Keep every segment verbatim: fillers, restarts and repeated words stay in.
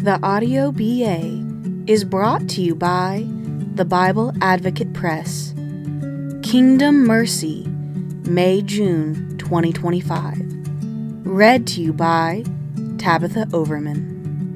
The Audio B A is brought to you by the Bible Advocate Press. Kingdom Mercy, May-June twenty twenty-five. Read to you by Tabitha Overman.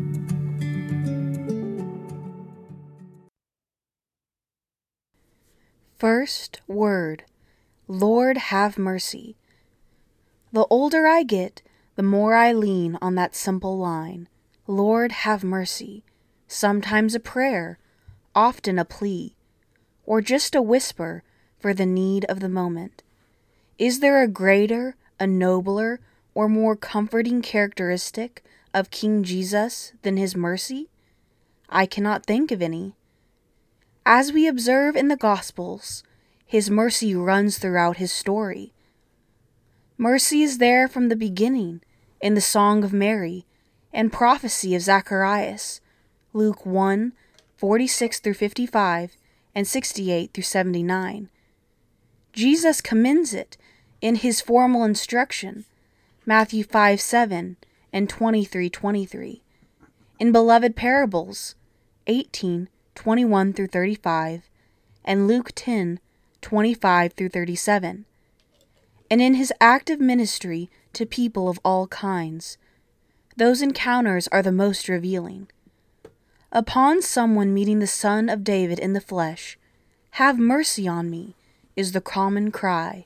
First word, Lord have mercy. The older I get, the more I lean on that simple line. Lord have mercy. Sometimes a prayer, often a plea, or just a whisper for the need of the moment. Is there a greater, a nobler, or more comforting characteristic of King Jesus than his mercy? I cannot think of any. As we observe in the Gospels, his mercy runs throughout his story. Mercy is there from the beginning, in the Song of Mary and prophecy of Zacharias, Luke one, forty-six through fifty-five and sixty-eight through seventy-nine. Jesus commends it in his formal instruction, Matthew five seven and twenty-three twenty-three. In beloved parables, eighteen twenty-one through thirty-five, and Luke ten twenty-five through thirty-seven. And in his active ministry to people of all kinds. Those encounters are the most revealing. Upon someone meeting the Son of David in the flesh, "Have mercy on me," is the common cry.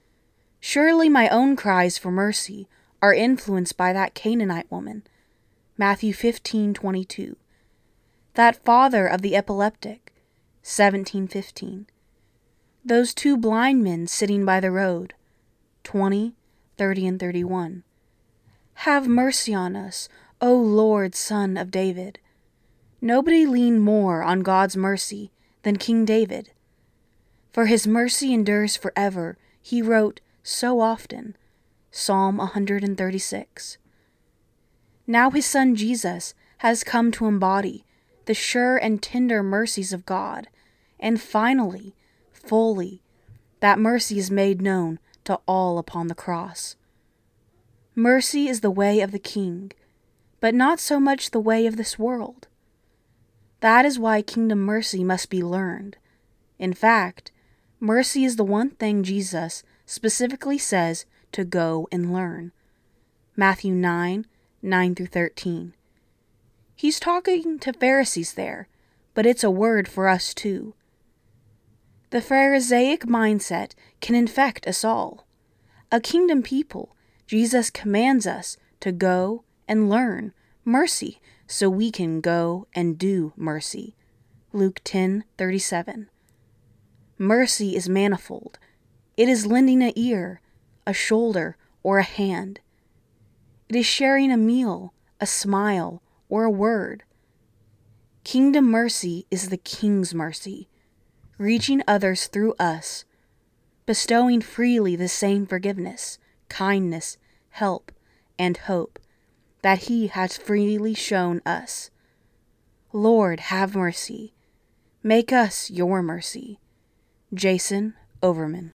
Surely my own cries for mercy are influenced by that Canaanite woman, Matthew fifteen twenty-two, that father of the epileptic, seventeen fifteen, those two blind men sitting by the road, twenty, thirty, and thirty-one. Have mercy on us, O Lord, Son of David. Nobody leaned more on God's mercy than King David. For his mercy endures forever, he wrote so often, Psalm one thirty-six. Now his son Jesus has come to embody the sure and tender mercies of God, and finally, fully, that mercy is made known to all upon the cross. Mercy is the way of the King, but not so much the way of this world. That is why kingdom mercy must be learned. In fact, mercy is the one thing Jesus specifically says to go and learn. Matthew nine, nine through thirteen. He's talking to Pharisees there, but it's a word for us too. The Pharisaic mindset can infect us all. A kingdom people, Jesus commands us to go and learn mercy so we can go and do mercy. Luke ten thirty-seven. Mercy is manifold. It is lending an ear, a shoulder, or a hand. It is sharing a meal, a smile, or a word. Kingdom mercy is the King's mercy, reaching others through us, bestowing freely the same forgiveness, kindness, help, and hope that he has freely shown us. Lord, have mercy. Make us your mercy. Jason Overman.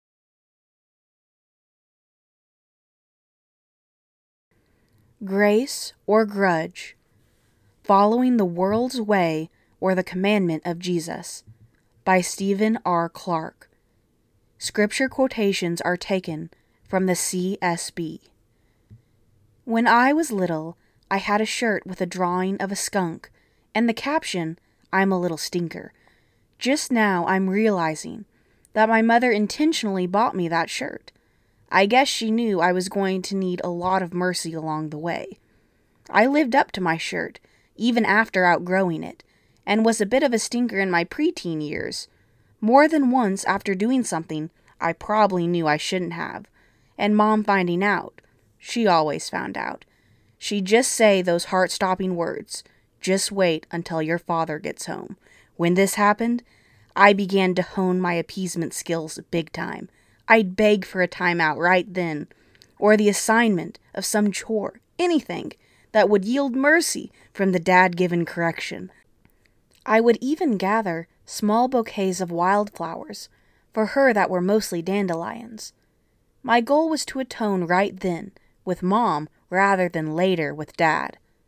Grace or grudge. Following the world's way or the commandment of Jesus, by Stephen R. Clark. Scripture quotations are taken from the C S B. When I was little, I had a shirt with a drawing of a skunk, and the caption, "I'm a little stinker." Just now I'm realizing that my mother intentionally bought me that shirt. I guess she knew I was going to need a lot of mercy along the way. I lived up to my shirt, even after outgrowing it, and was a bit of a stinker in my preteen years. More than once after doing something I probably knew I shouldn't have, and Mom finding out. She always found out. She'd just say those heart-stopping words, "Just wait until your father gets home." When this happened, I began to hone my appeasement skills big time. I'd beg for a timeout right then, or the assignment of some chore, anything that would yield mercy from the dad-given correction. I would even gather small bouquets of wildflowers, for her that were mostly dandelions. My goal was to atone right then, with Mom rather than later with Dad.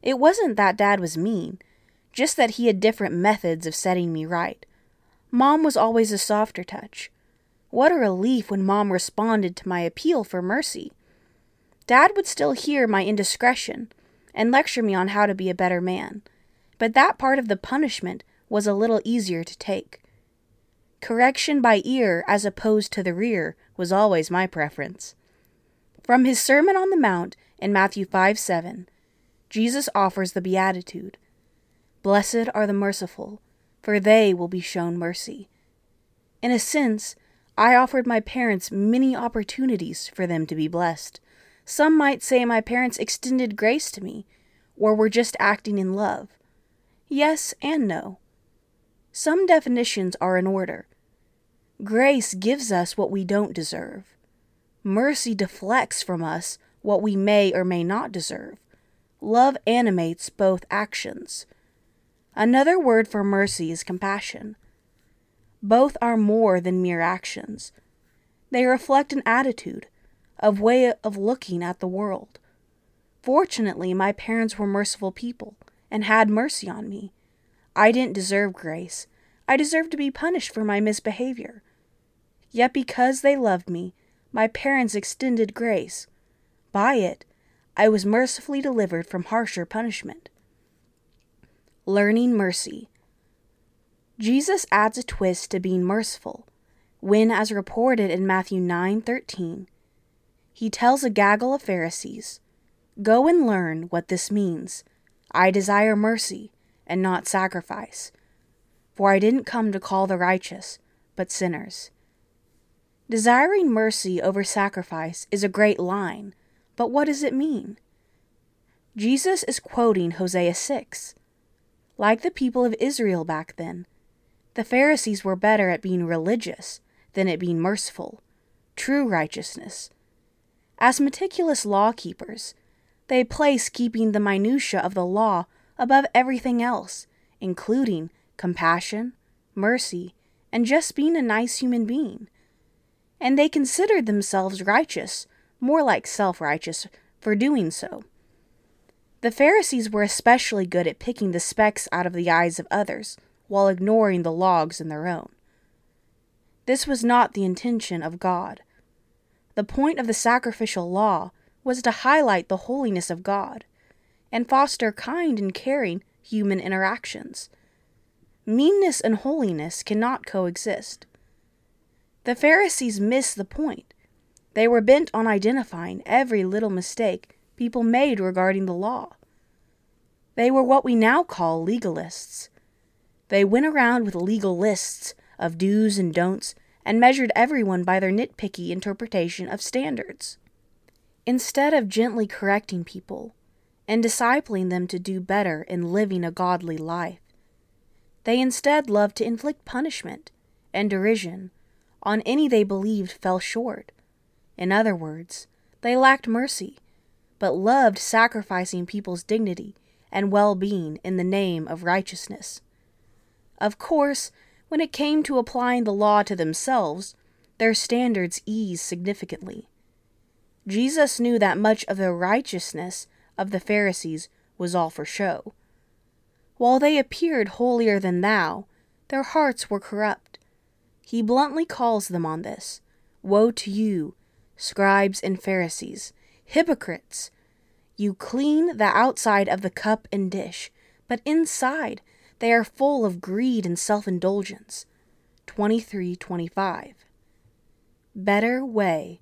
It wasn't that Dad was mean, just that he had different methods of setting me right. Mom was always a softer touch. What a relief when Mom responded to my appeal for mercy. Dad would still hear my indiscretion and lecture me on how to be a better man, but that part of the punishment was a little easier to take. Correction by ear as opposed to the rear was always my preference. From his Sermon on the Mount in Matthew five seven, Jesus offers the Beatitude. Blessed are the merciful, for they will be shown mercy. In a sense, I offered my parents many opportunities for them to be blessed. Some might say my parents extended grace to me, or were just acting in love. Yes and no. Some definitions are in order. Grace gives us what we don't deserve. Mercy deflects from us what we may or may not deserve. Love animates both actions. Another word for mercy is compassion. Both are more than mere actions. They reflect an attitude, a way of looking at the world. Fortunately, my parents were merciful people and had mercy on me. I didn't deserve grace. I deserved to be punished for my misbehavior. Yet because they loved me, my parents extended grace. By it, I was mercifully delivered from harsher punishment. Learning mercy. Jesus adds a twist to being merciful, when, as reported in Matthew nine thirteen, he tells a gaggle of Pharisees, "Go and learn what this means. I desire mercy and not sacrifice, for I didn't come to call the righteous, but sinners." Desiring mercy over sacrifice is a great line, but what does it mean? Jesus is quoting Hosea six. Like the people of Israel back then, the Pharisees were better at being religious than at being merciful, true righteousness. As meticulous law-keepers, they place keeping the minutiae of the law above everything else, including compassion, mercy, and just being a nice human being. And they considered themselves righteous, more like self-righteous, for doing so. The Pharisees were especially good at picking the specks out of the eyes of others, while ignoring the logs in their own. This was not the intention of God. The point of the sacrificial law was to highlight the holiness of God and foster kind and caring human interactions. Meanness and holiness cannot coexist. The Pharisees missed the point. They were bent on identifying every little mistake people made regarding the law. They were what we now call legalists. They went around with legal lists of do's and don'ts and measured everyone by their nitpicky interpretation of standards. Instead of gently correcting people and discipling them to do better in living a godly life, they instead loved to inflict punishment and derision on any they believed fell short. In other words, they lacked mercy, but loved sacrificing people's dignity and well-being in the name of righteousness. Of course, when it came to applying the law to themselves, their standards eased significantly. Jesus knew that much of the righteousness of the Pharisees was all for show. While they appeared holier than thou, their hearts were corrupt. He bluntly calls them on this. Woe to you, scribes and Pharisees, hypocrites! You clean the outside of the cup and dish, but inside they are full of greed and self-indulgence. twenty-three twenty-five. Better way.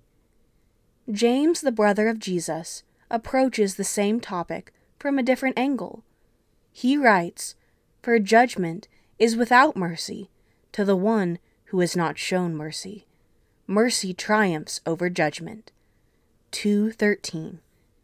James, the brother of Jesus, approaches the same topic from a different angle. He writes, "For judgment is without mercy to the one who has not shown mercy. Mercy triumphs over judgment." two thirteen.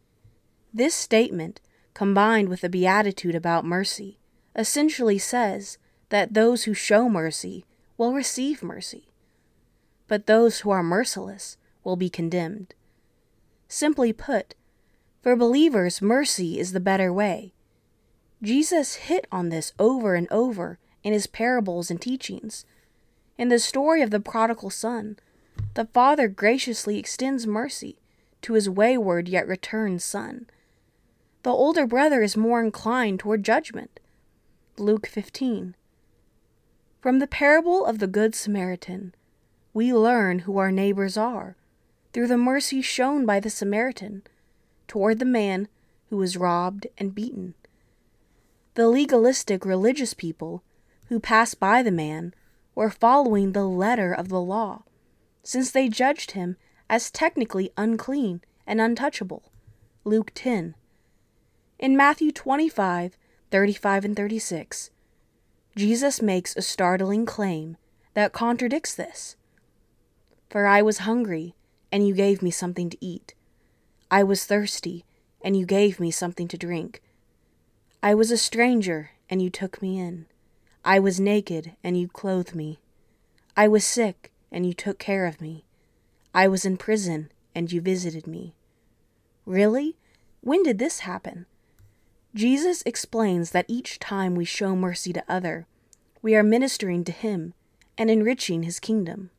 This statement, combined with the beatitude about mercy, essentially says that those who show mercy will receive mercy, but those who are merciless will be condemned. Simply put, for believers, mercy is the better way. Jesus hit on this over and over in his parables and teachings. In the story of the prodigal son, the father graciously extends mercy to his wayward yet returned son. The older brother is more inclined toward judgment. Luke fifteen. From the parable of the Good Samaritan, we learn who our neighbors are through the mercy shown by the Samaritan toward the man who was robbed and beaten. The legalistic religious people who passed by the man were following the letter of the law, since they judged him as technically unclean and untouchable. Luke ten. In Matthew twenty-five, thirty-five and thirty-six, Jesus makes a startling claim that contradicts this. For I was hungry, and you gave me something to eat. I was thirsty, and you gave me something to drink. I was a stranger, and you took me in. I was naked, and you clothed me. I was sick, and you took care of me. I was in prison, and you visited me. Really? When did this happen? Jesus explains that each time we show mercy to other, we are ministering to him and enriching his kingdom.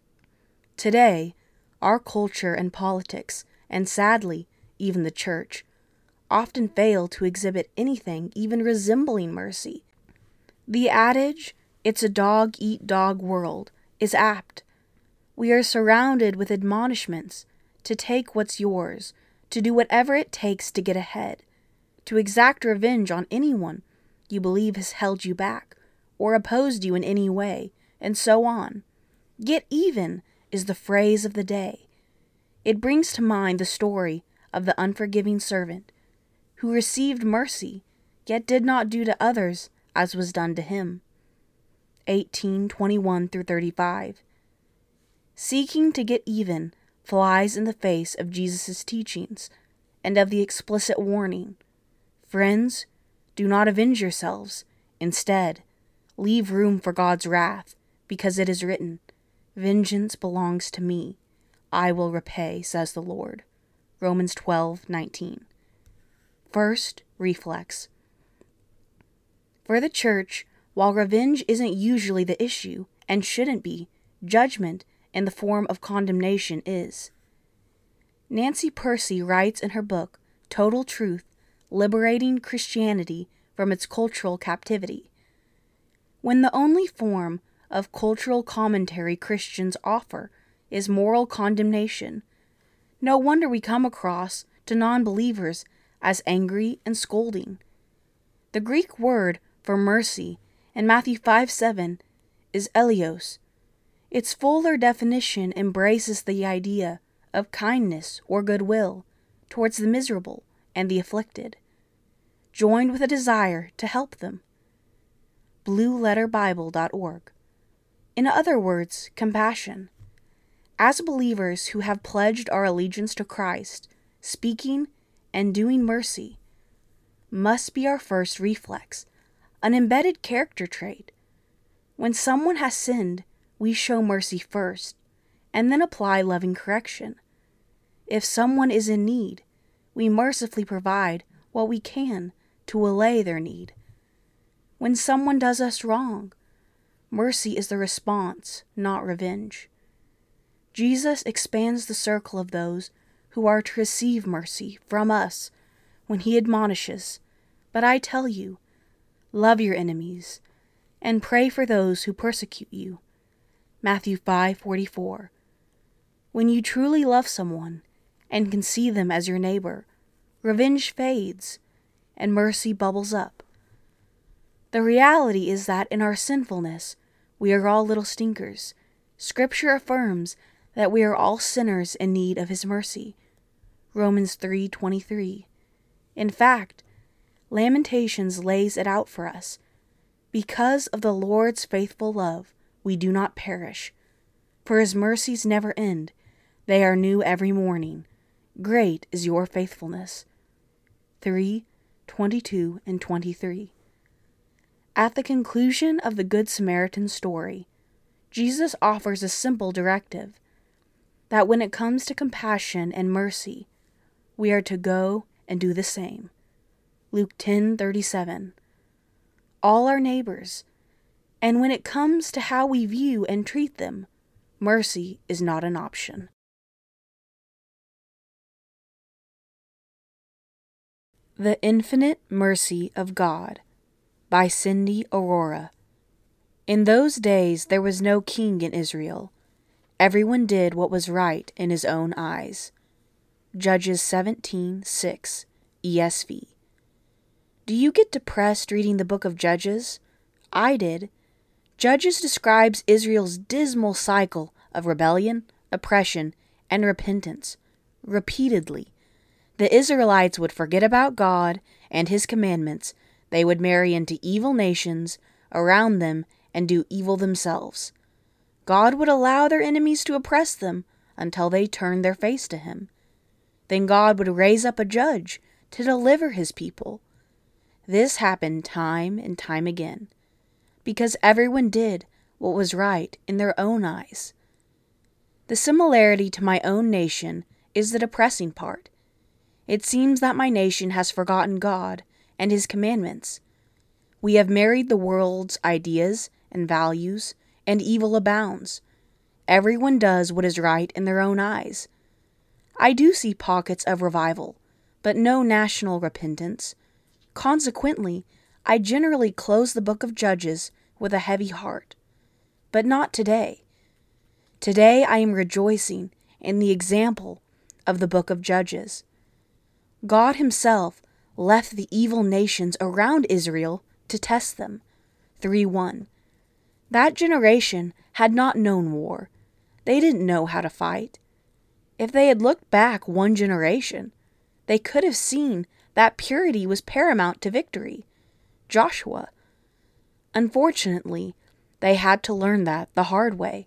Today, our culture and politics, and sadly, even the church, often fail to exhibit anything even resembling mercy. The adage, "It's a dog-eat-dog world," is apt. We are surrounded with admonishments to take what's yours, to do whatever it takes to get ahead, to exact revenge on anyone you believe has held you back or opposed you in any way, and so on. Get even is the phrase of the day. It brings to mind the story of the unforgiving servant who received mercy, yet did not do to others as was done to him. eighteen twenty-one through thirty-five. Seeking to get even flies in the face of Jesus' teachings and of the explicit warning. Friends, do not avenge yourselves. Instead, leave room for God's wrath, because it is written, "Vengeance belongs to me. I will repay," says the Lord. Romans twelve nineteen. First, reflex. For the church, while revenge isn't usually the issue, and shouldn't be, judgment in the form of condemnation is. Nancy Pearcey writes in her book, Total Truth, Liberating Christianity from its Cultural Captivity, when the only form of cultural commentary Christians offer is moral condemnation, no wonder we come across to non-believers as angry and scolding. The Greek word for mercy in Matthew five seven is eleos. Its fuller definition embraces the idea of kindness or goodwill towards the miserable and the afflicted, joined with a desire to help them. blue letter bible dot org. In other words, compassion. As believers who have pledged our allegiance to Christ, speaking and doing mercy must be our first reflex, an embedded character trait. When someone has sinned, we show mercy first, and then apply loving correction. If someone is in need, we mercifully provide what we can to allay their need. When someone does us wrong, mercy is the response, not revenge. Jesus expands the circle of those who are to receive mercy from us when he admonishes, "But I tell you, love your enemies, and pray for those who persecute you." Matthew five forty-four. When you truly love someone and can see them as your neighbor, revenge fades and mercy bubbles up. The reality is that in our sinfulness, we are all little stinkers. Scripture affirms that we are all sinners in need of his mercy. Romans three twenty-three. In fact, Lamentations lays it out for us. Because of the Lord's faithful love, we do not perish. For his mercies never end. They are new every morning. Great is your faithfulness. three twenty-two and twenty-three. At the conclusion of the Good Samaritan story, Jesus offers a simple directive that when it comes to compassion and mercy, we are to go and do the same. Luke ten thirty-seven. All our neighbors, and when it comes to how we view and treat them, mercy is not an option. The Infinite Mercy of God by Cindy Aurora. In those days there was no king in Israel. Everyone did what was right in his own eyes. Judges seventeen six, E S V. Do you get depressed reading the book of Judges? I did. Judges describes Israel's dismal cycle of rebellion, oppression, and repentance, repeatedly. The Israelites would forget about God and His commandments. They would marry into evil nations around them and do evil themselves. God would allow their enemies to oppress them until they turned their face to Him. Then God would raise up a judge to deliver His people. This happened time and time again, because everyone did what was right in their own eyes. The similarity to my own nation is the depressing part. It seems that my nation has forgotten God and His commandments. We have married the world's ideas and values, and evil abounds. Everyone does what is right in their own eyes. I do see pockets of revival, but no national repentance. Consequently, I generally close the book of Judges with a heavy heart. But not today. Today I am rejoicing in the example of the book of Judges. God Himself left the evil nations around Israel to test them. three one. That generation had not known war. They didn't know how to fight. If they had looked back one generation, they could have seen that purity was paramount to victory. Joshua. Unfortunately, they had to learn that the hard way.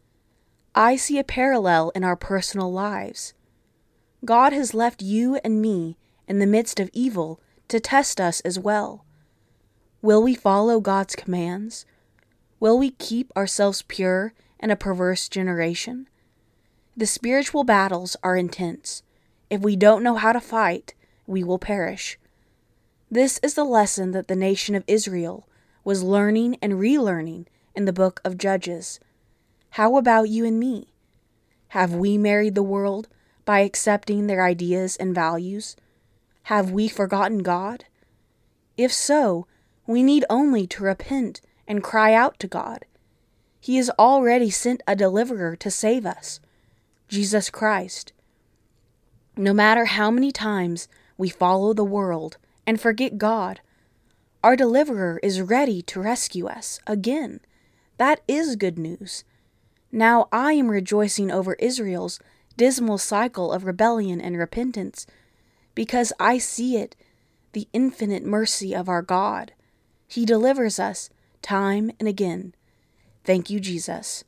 I see a parallel in our personal lives. God has left you and me in the midst of evil to test us as well. Will we follow God's commands? Will we keep ourselves pure in a perverse generation? The spiritual battles are intense. If we don't know how to fight, we will perish. This is the lesson that the nation of Israel was learning and relearning in the book of Judges. How about you and me? Have we married the world by accepting their ideas and values? Have we forgotten God? If so, we need only to repent and cry out to God. He has already sent a deliverer to save us, Jesus Christ. No matter how many times we follow the world and forget God, our deliverer is ready to rescue us again. That is good news. Now I am rejoicing over Israel's dismal cycle of rebellion and repentance, because I see it, the infinite mercy of our God. He delivers us time and again. Thank you, Jesus.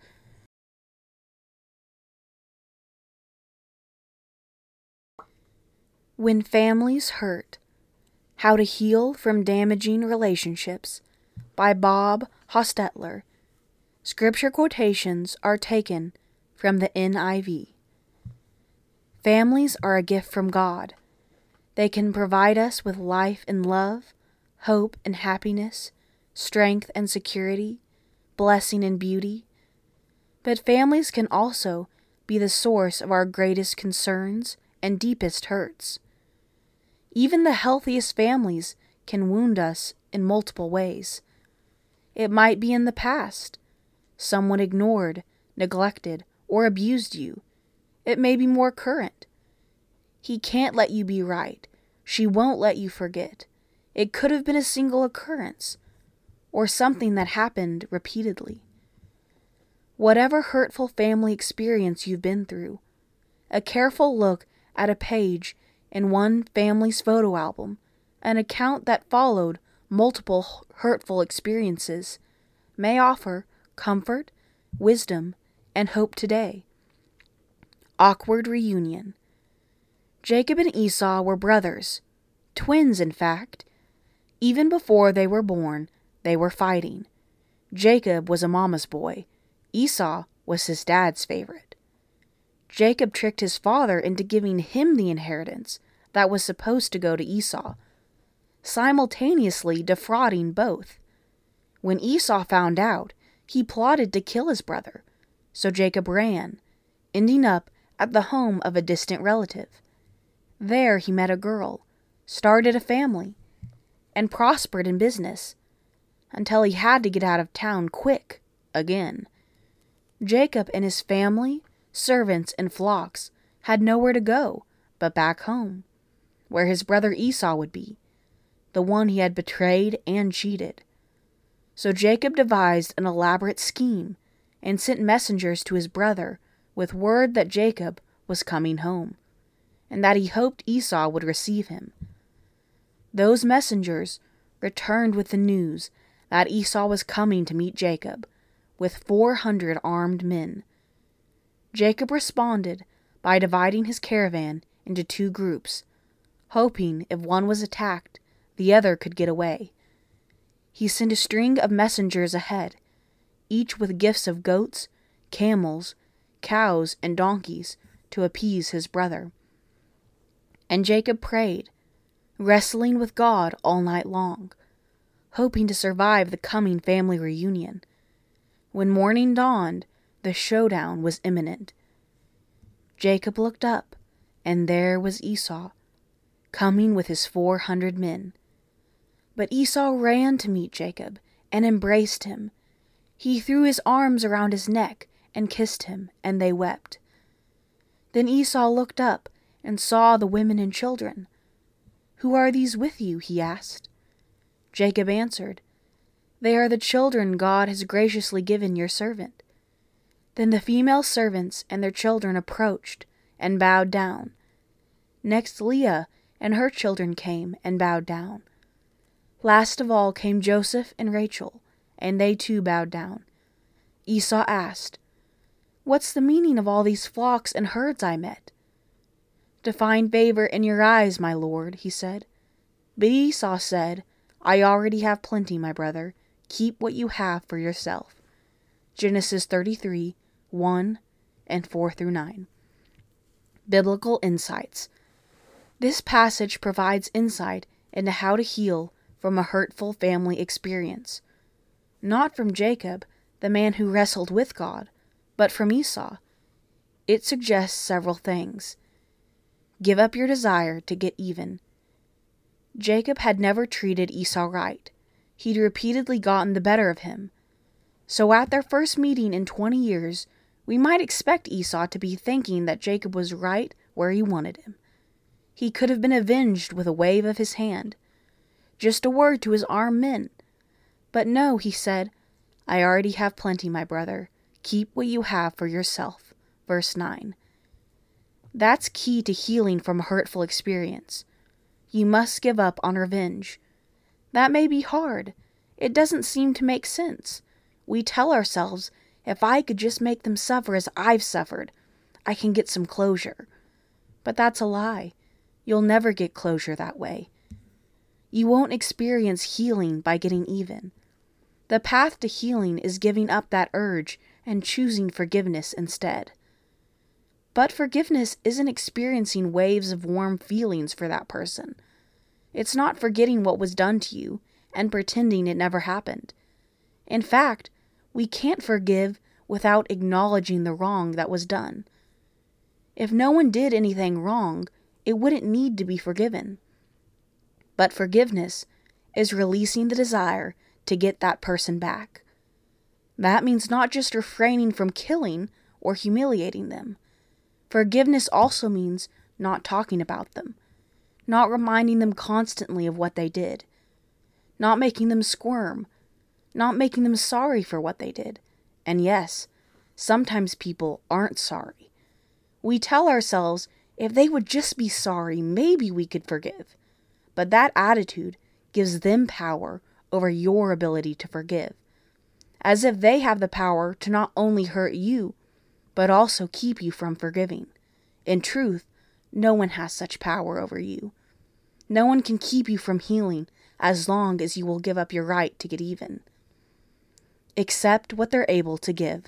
When Families Hurt: How to Heal from Damaging Relationships by Bob Hostetler. Scripture quotations are taken from the N I V. Families are a gift from God. They can provide us with life and love, hope and happiness, strength and security, blessing and beauty. But families can also be the source of our greatest concerns and deepest hurts. Even the healthiest families can wound us in multiple ways. It might be in the past. Someone ignored, neglected, or abused you. It may be more current. He can't let you be right. She won't let you forget. It could have been a single occurrence, or something that happened repeatedly. Whatever hurtful family experience you've been through, a careful look at a page in one family's photo album, an account that followed multiple hurtful experiences, may offer comfort, wisdom, and hope today. Awkward reunion. Jacob and Esau were brothers, twins in fact. Even before they were born, they were fighting. Jacob was a mama's boy. Esau was his dad's favorite. Jacob tricked his father into giving him the inheritance that was supposed to go to Esau, simultaneously defrauding both. When Esau found out, he plotted to kill his brother, so Jacob ran, ending up at the home of a distant relative. There he met a girl, started a family, and prospered in business, until he had to get out of town quick again. Jacob and his family, servants, and flocks had nowhere to go but back home, where his brother Esau would be, the one he had betrayed and cheated. So Jacob devised an elaborate scheme and sent messengers to his brother with word that Jacob was coming home, and that he hoped Esau would receive him. Those messengers returned with the news that Esau was coming to meet Jacob with four hundred armed men. Jacob responded by dividing his caravan into two groups, hoping if one was attacked, the other could get away. He sent a string of messengers ahead, each with gifts of goats, camels, cows, and donkeys to appease his brother. And Jacob prayed, wrestling with God all night long, hoping to survive the coming family reunion. When morning dawned, the showdown was imminent. Jacob looked up, and there was Esau, coming with his four hundred men. But Esau ran to meet Jacob and embraced him. He threw his arms around his neck and kissed him, and they wept. Then Esau looked up and saw the women and children. "Who are these with you?" he asked. Jacob answered, "They are the children God has graciously given your servant." Then the female servants and their children approached and bowed down. Next Leah and her children came and bowed down. Last of all came Joseph and Rachel, and they too bowed down. Esau asked, "What's the meaning of all these flocks and herds I met?" "To find favor in your eyes, my lord," he said. But Esau said, "I already have plenty, my brother. Keep what you have for yourself." Genesis thirty-three, one and four through nine. Biblical insights. This passage provides insight into how to heal from a hurtful family experience. Not from Jacob, the man who wrestled with God, but from Esau. It suggests several things. Give up your desire to get even. Jacob had never treated Esau right. He'd repeatedly gotten the better of him. So at their first meeting in twenty years, we might expect Esau to be thinking that Jacob was right where he wanted him. He could have been avenged with a wave of his hand. Just a word to his armed men. But no, he said, "I already have plenty, my brother. Keep what you have for yourself." Verse nine. That's key to healing from a hurtful experience. You must give up on revenge. That may be hard. It doesn't seem to make sense. We tell ourselves, if I could just make them suffer as I've suffered, I can get some closure. But that's a lie. You'll never get closure that way. You won't experience healing by getting even. The path to healing is giving up that urge and choosing forgiveness instead. But forgiveness isn't experiencing waves of warm feelings for that person. It's not forgetting what was done to you and pretending it never happened. In fact, we can't forgive without acknowledging the wrong that was done. If no one did anything wrong, it wouldn't need to be forgiven. But forgiveness is releasing the desire to get that person back. That means not just refraining from killing or humiliating them. Forgiveness also means not talking about them, not reminding them constantly of what they did, not making them squirm, not making them sorry for what they did. And yes, sometimes people aren't sorry. We tell ourselves, if they would just be sorry, maybe we could forgive. But that attitude gives them power over your ability to forgive, as if they have the power to not only hurt you, but also keep you from forgiving. In truth, no one has such power over you. No one can keep you from healing as long as you will give up your right to get even. Accept what they're able to give.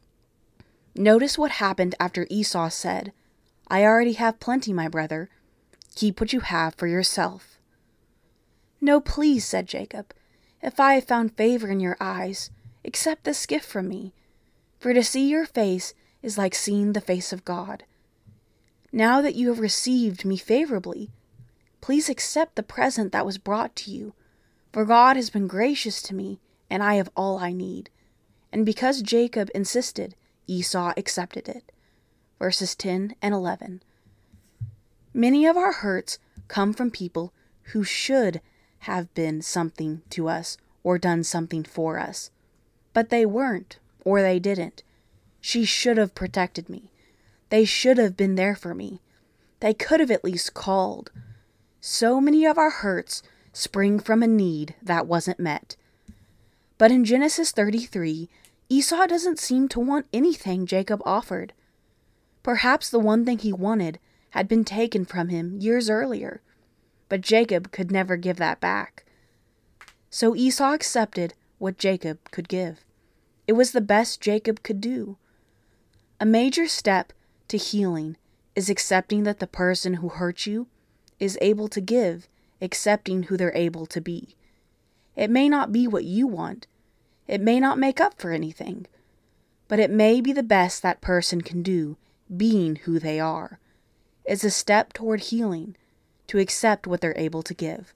Notice what happened after Esau said, "I already have plenty, my brother. Keep what you have for yourself." "No, please," said Jacob. "If I have found favor in your eyes, accept this gift from me. For to see your face is like seeing the face of God. Now that you have received me favorably, Please accept the present that was brought to you, for God has been gracious to me, and I have all I need." And because Jacob insisted, Esau accepted it. Verses ten and eleven. Many of our hurts come from people who should have been something to us or done something for us. But they weren't, or they didn't. She should have protected me. They should have been there for me. They could have at least called. So many of our hurts spring from a need that wasn't met. But in Genesis thirty-three, Esau doesn't seem to want anything Jacob offered. Perhaps the one thing he wanted had been taken from him years earlier, but Jacob could never give that back. So Esau accepted what Jacob could give. It was the best Jacob could do. A major step to healing is accepting that the person who hurt you is able to give, accepting who they're able to be. It may not be what you want. It may not make up for anything, but it may be the best that person can do, being who they are. It's a step toward healing, to accept what they're able to give.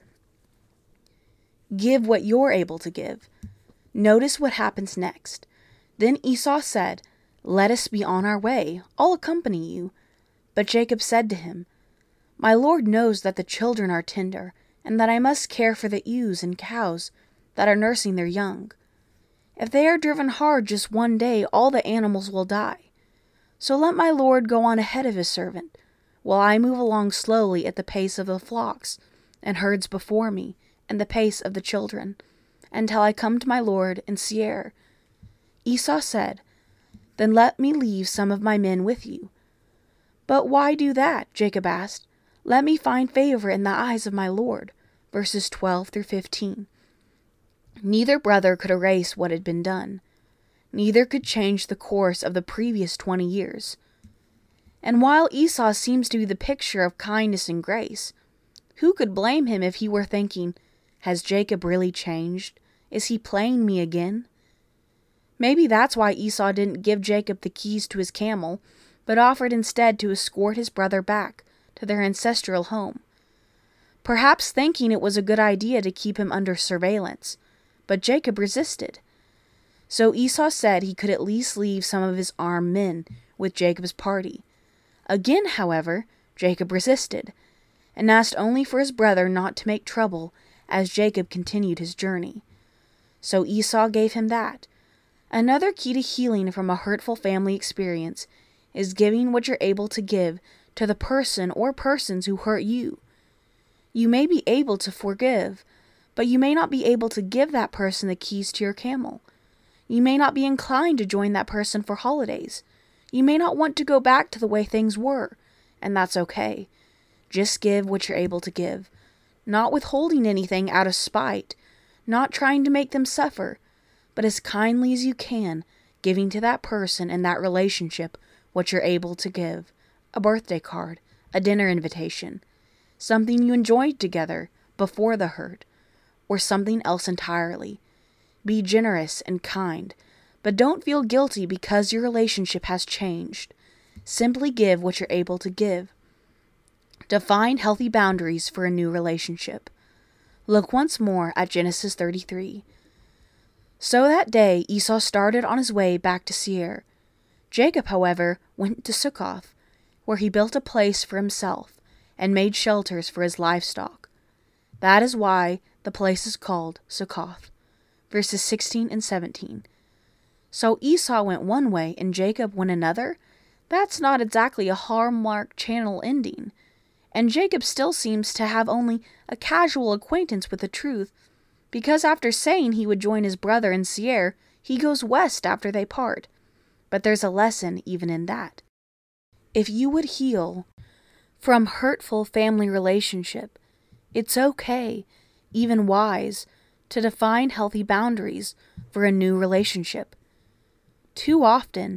Give what you're able to give. Notice what happens next. Then Esau said, "Let us be on our way. I'll accompany you." But Jacob said to him, "My Lord knows that the children are tender, and that I must care for the ewes and cows that are nursing their young. If they are driven hard just one day, all the animals will die. So let my Lord go on ahead of his servant, while I move along slowly at the pace of the flocks and herds before me, and the pace of the children, until I come to my Lord in Seir." Esau said, "Then let me leave some of my men with you." "But why do that?" Jacob asked. "Let me find favor in the eyes of my Lord." Verses twelve through fifteen. Neither brother could erase what had been done. Neither could change the course of the previous twenty years. And while Esau seems to be the picture of kindness and grace, who could blame him if he were thinking, "Has Jacob really changed? Is he playing me again?" Maybe that's why Esau didn't give Jacob the keys to his camel, but offered instead to escort his brother back to their ancestral home. Perhaps thinking it was a good idea to keep him under surveillance, but Jacob resisted. So Esau said he could at least leave some of his armed men with Jacob's party. Again, however, Jacob resisted, and asked only for his brother not to make trouble as Jacob continued his journey. So Esau gave him that. Another key to healing from a hurtful family experience is giving what you're able to give to the person or persons who hurt you. You may be able to forgive, but you may not be able to give that person the keys to your camel. You may not be inclined to join that person for holidays. You may not want to go back to the way things were, and that's okay. Just give what you're able to give, not withholding anything out of spite, not trying to make them suffer, but as kindly as you can, giving to that person and that relationship what you're able to give. A birthday card, a dinner invitation, something you enjoyed together before the hurt, or something else entirely. Be generous and kind, but don't feel guilty because your relationship has changed. Simply give what you're able to give. Define healthy boundaries for a new relationship. Look once more at Genesis thirty-three. So that day Esau started on his way back to Seir. Jacob, however, went to Succoth, where he built a place for himself and made shelters for his livestock. That is why the place is called Succoth. Verses sixteen and seventeen. So Esau went one way and Jacob went another? That's not exactly a Hallmark Channel ending. And Jacob still seems to have only a casual acquaintance with the truth, because after saying he would join his brother in Seir, he goes west after they part. But there's a lesson even in that. If you would heal from hurtful family relationship, it's okay, even wise, to define healthy boundaries for a new relationship. Too often,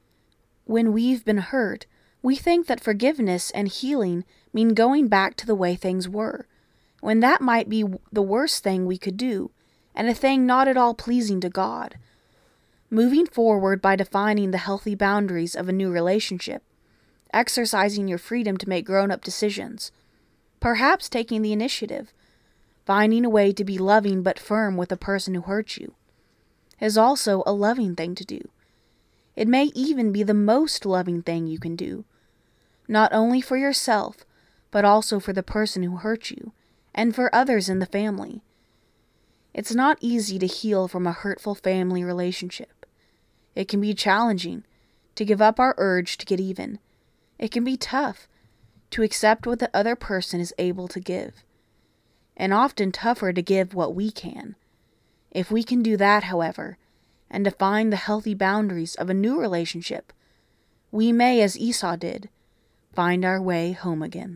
when we've been hurt, we think that forgiveness and healing mean going back to the way things were, when that might be the worst thing we could do, and a thing not at all pleasing to God. Moving forward by defining the healthy boundaries of a new relationship, exercising your freedom to make grown-up decisions, perhaps taking the initiative, finding a way to be loving but firm with a person who hurts you, is also a loving thing to do. It may even be the most loving thing you can do, not only for yourself, but also for the person who hurt you, and for others in the family. It's not easy to heal from a hurtful family relationship. It can be challenging to give up our urge to get even. It can be tough to accept what the other person is able to give, and often tougher to give what we can. If we can do that, however, and define the healthy boundaries of a new relationship, we may, as Esau did, find our way home again.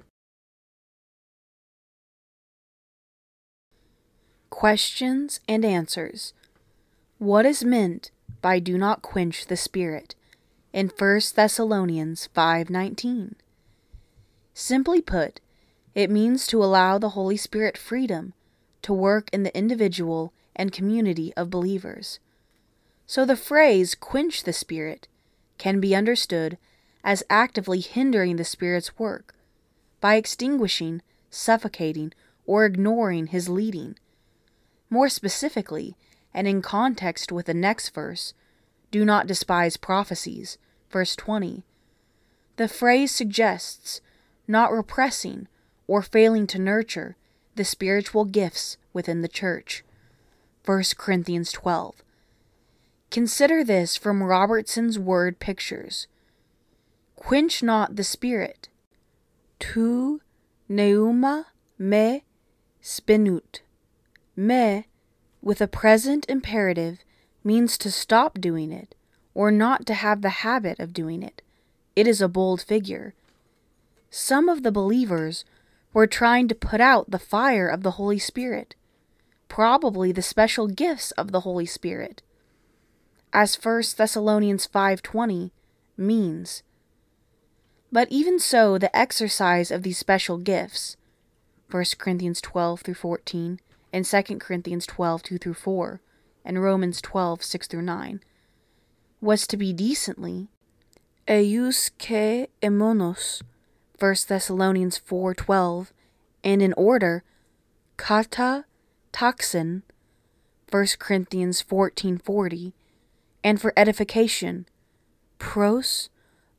Questions and answers. What is meant by "do not quench the Spirit" in First Thessalonians five nineteen? Simply put, it means to allow the Holy Spirit freedom to work in the individual and community of believers. So the phrase "quench the Spirit" can be understood as actively hindering the Spirit's work by extinguishing, suffocating, or ignoring His leading. More specifically, and in context with the next verse, "Do not despise prophecies," verse twenty, the phrase suggests not repressing or failing to nurture the spiritual gifts within the church. First Corinthians twelve. Consider this from Robertson's word pictures. Quench not the Spirit. Tu neuma me spenut. Me, with a present imperative, means to stop doing it, or not to have the habit of doing it. It is a bold figure. Some of the believers were trying to put out the fire of the Holy Spirit, probably the special gifts of the Holy Spirit, as First Thessalonians five twenty means. But even so, the exercise of these special gifts, First Corinthians twelve through fourteen, and Second Corinthians twelve two through four, and Romans twelve six through nine, was to be decently, eius ke emonos, First Thessalonians four twelve, and in order, kata taxin, First Corinthians fourteen forty, and for edification, pros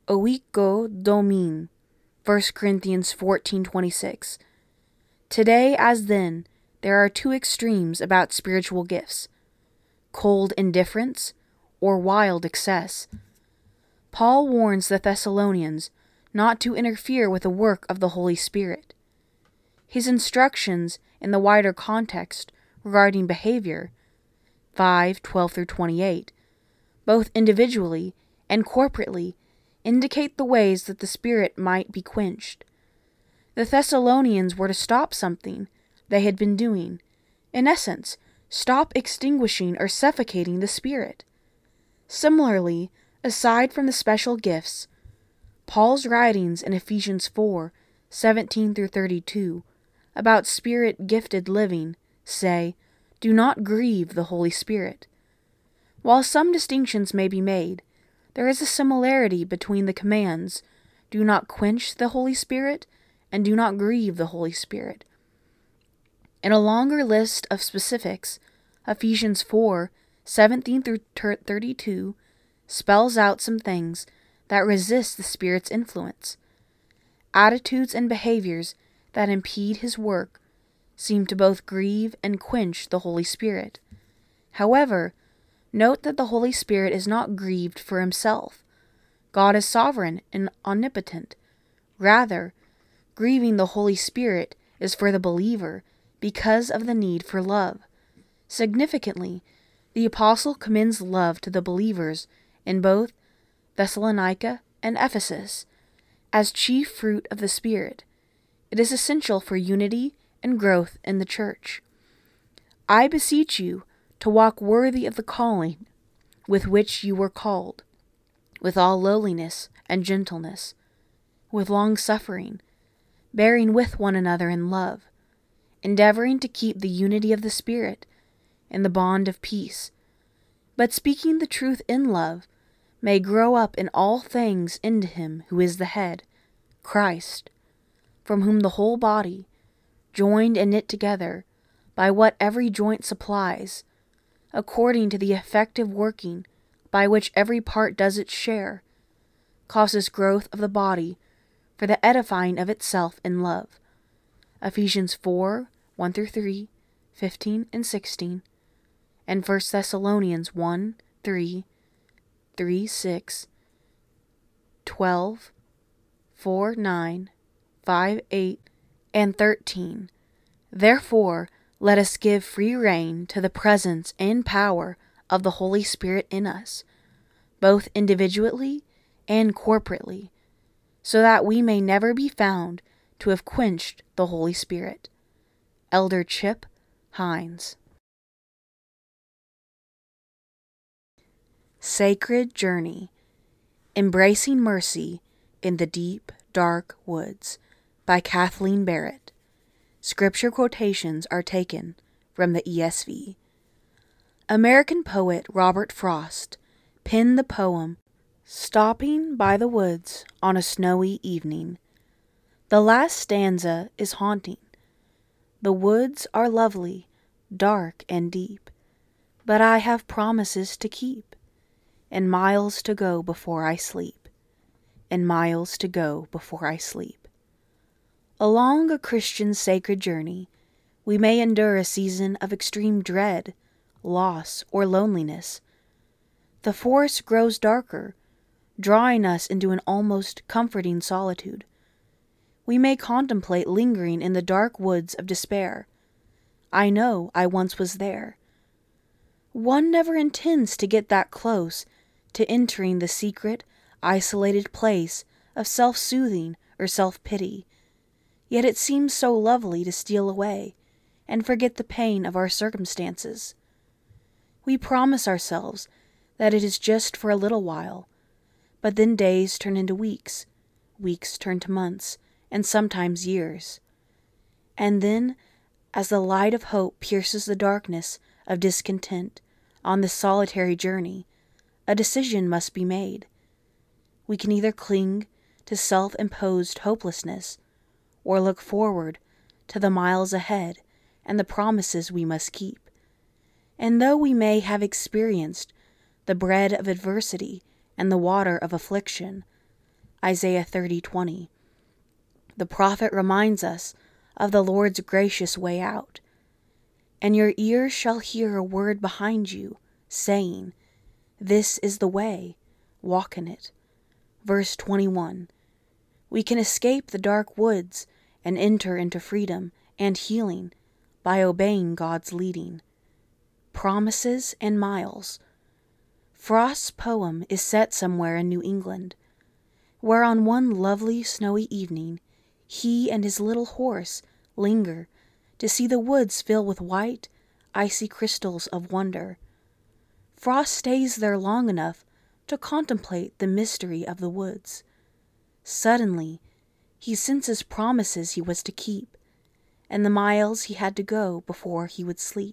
oiko domin, First Corinthians fourteen twenty-six. Today, as then, there are two extremes about spiritual gifts: cold indifference or wild excess. Paul warns the Thessalonians not to interfere with the work of the Holy Spirit. His instructions in the wider context regarding behavior, five twelve through twenty-eight, both individually and corporately, indicate the ways that the Spirit might be quenched. The Thessalonians were to stop something they had been doing. In essence, stop extinguishing or suffocating the Spirit. Similarly, aside from the special gifts, Paul's writings in Ephesians four seventeen through thirty-two about Spirit-gifted living say, "Do not grieve the Holy Spirit." While some distinctions may be made, there is a similarity between the commands, "Do not quench the Holy Spirit," and "Do not grieve the Holy Spirit." In a longer list of specifics, Ephesians four seventeen through thirty-two spells out some things that resist the Spirit's influence. Attitudes and behaviors that impede His work seem to both grieve and quench the Holy Spirit. However, note that the Holy Spirit is not grieved for Himself. God is sovereign and omnipotent. Rather, grieving the Holy Spirit is for the believer because of the need for love. Significantly, the apostle commends love to the believers in both Thessalonica and Ephesus as chief fruit of the Spirit. It is essential for unity and growth in the church. I beseech you to walk worthy of the calling with which you were called, with all lowliness and gentleness, with long-suffering, bearing with one another in love, endeavoring to keep the unity of the Spirit in the bond of peace, but speaking the truth in love, may grow up in all things into Him who is the head, Christ, from whom the whole body, joined and knit together by what every joint supplies, according to the effective working by which every part does its share, causes growth of the body for the edifying of itself in love. Ephesians four, one through three, fifteen and sixteen, and First Thessalonians one, three, three, six, twelve, four, nine, five, eight, and thirteen. Therefore, let us give free rein to the presence and power of the Holy Spirit in us, both individually and corporately, so that we may never be found to have quenched the Holy Spirit. Elder Chip Hines. Sacred Journey, Embracing Mercy in the Deep, Dark Woods, by Kathleen Barrett. Scripture quotations are taken from the E S V. American poet Robert Frost penned the poem Stopping by the Woods on a Snowy Evening. The last stanza is haunting. The woods are lovely, dark and deep, but I have promises to keep, and miles to go before I sleep, and miles to go before I sleep. Along a Christian's sacred journey, we may endure a season of extreme dread, loss, or loneliness. The forest grows darker, drawing us into an almost comforting solitude. We may contemplate lingering in the dark woods of despair. I know I once was there. One never intends to get that close to entering the secret, isolated place of self-soothing or self-pity. Yet it seems so lovely to steal away and forget the pain of our circumstances. We promise ourselves that it is just for a little while, but then days turn into weeks, weeks turn to months, and sometimes years. And then, as the light of hope pierces the darkness of discontent on this solitary journey, a decision must be made. We can either cling to self-imposed hopelessness or look forward to the miles ahead and the promises we must keep. And though we may have experienced the bread of adversity and the water of affliction, Isaiah thirty twenty, the prophet reminds us of the Lord's gracious way out. And your ears shall hear a word behind you, saying, This is the way, walk in it. Verse twenty-one. We can escape the dark woods and enter into freedom and healing by obeying God's leading. Promises and miles. Frost's poem is set somewhere in New England, where on one lovely snowy evening he and his little horse linger to see the woods fill with white, icy crystals of wonder. Frost stays there long enough to contemplate the mystery of the woods. Suddenly, he senses promises he was to keep, and the miles he had to go before he would sleep.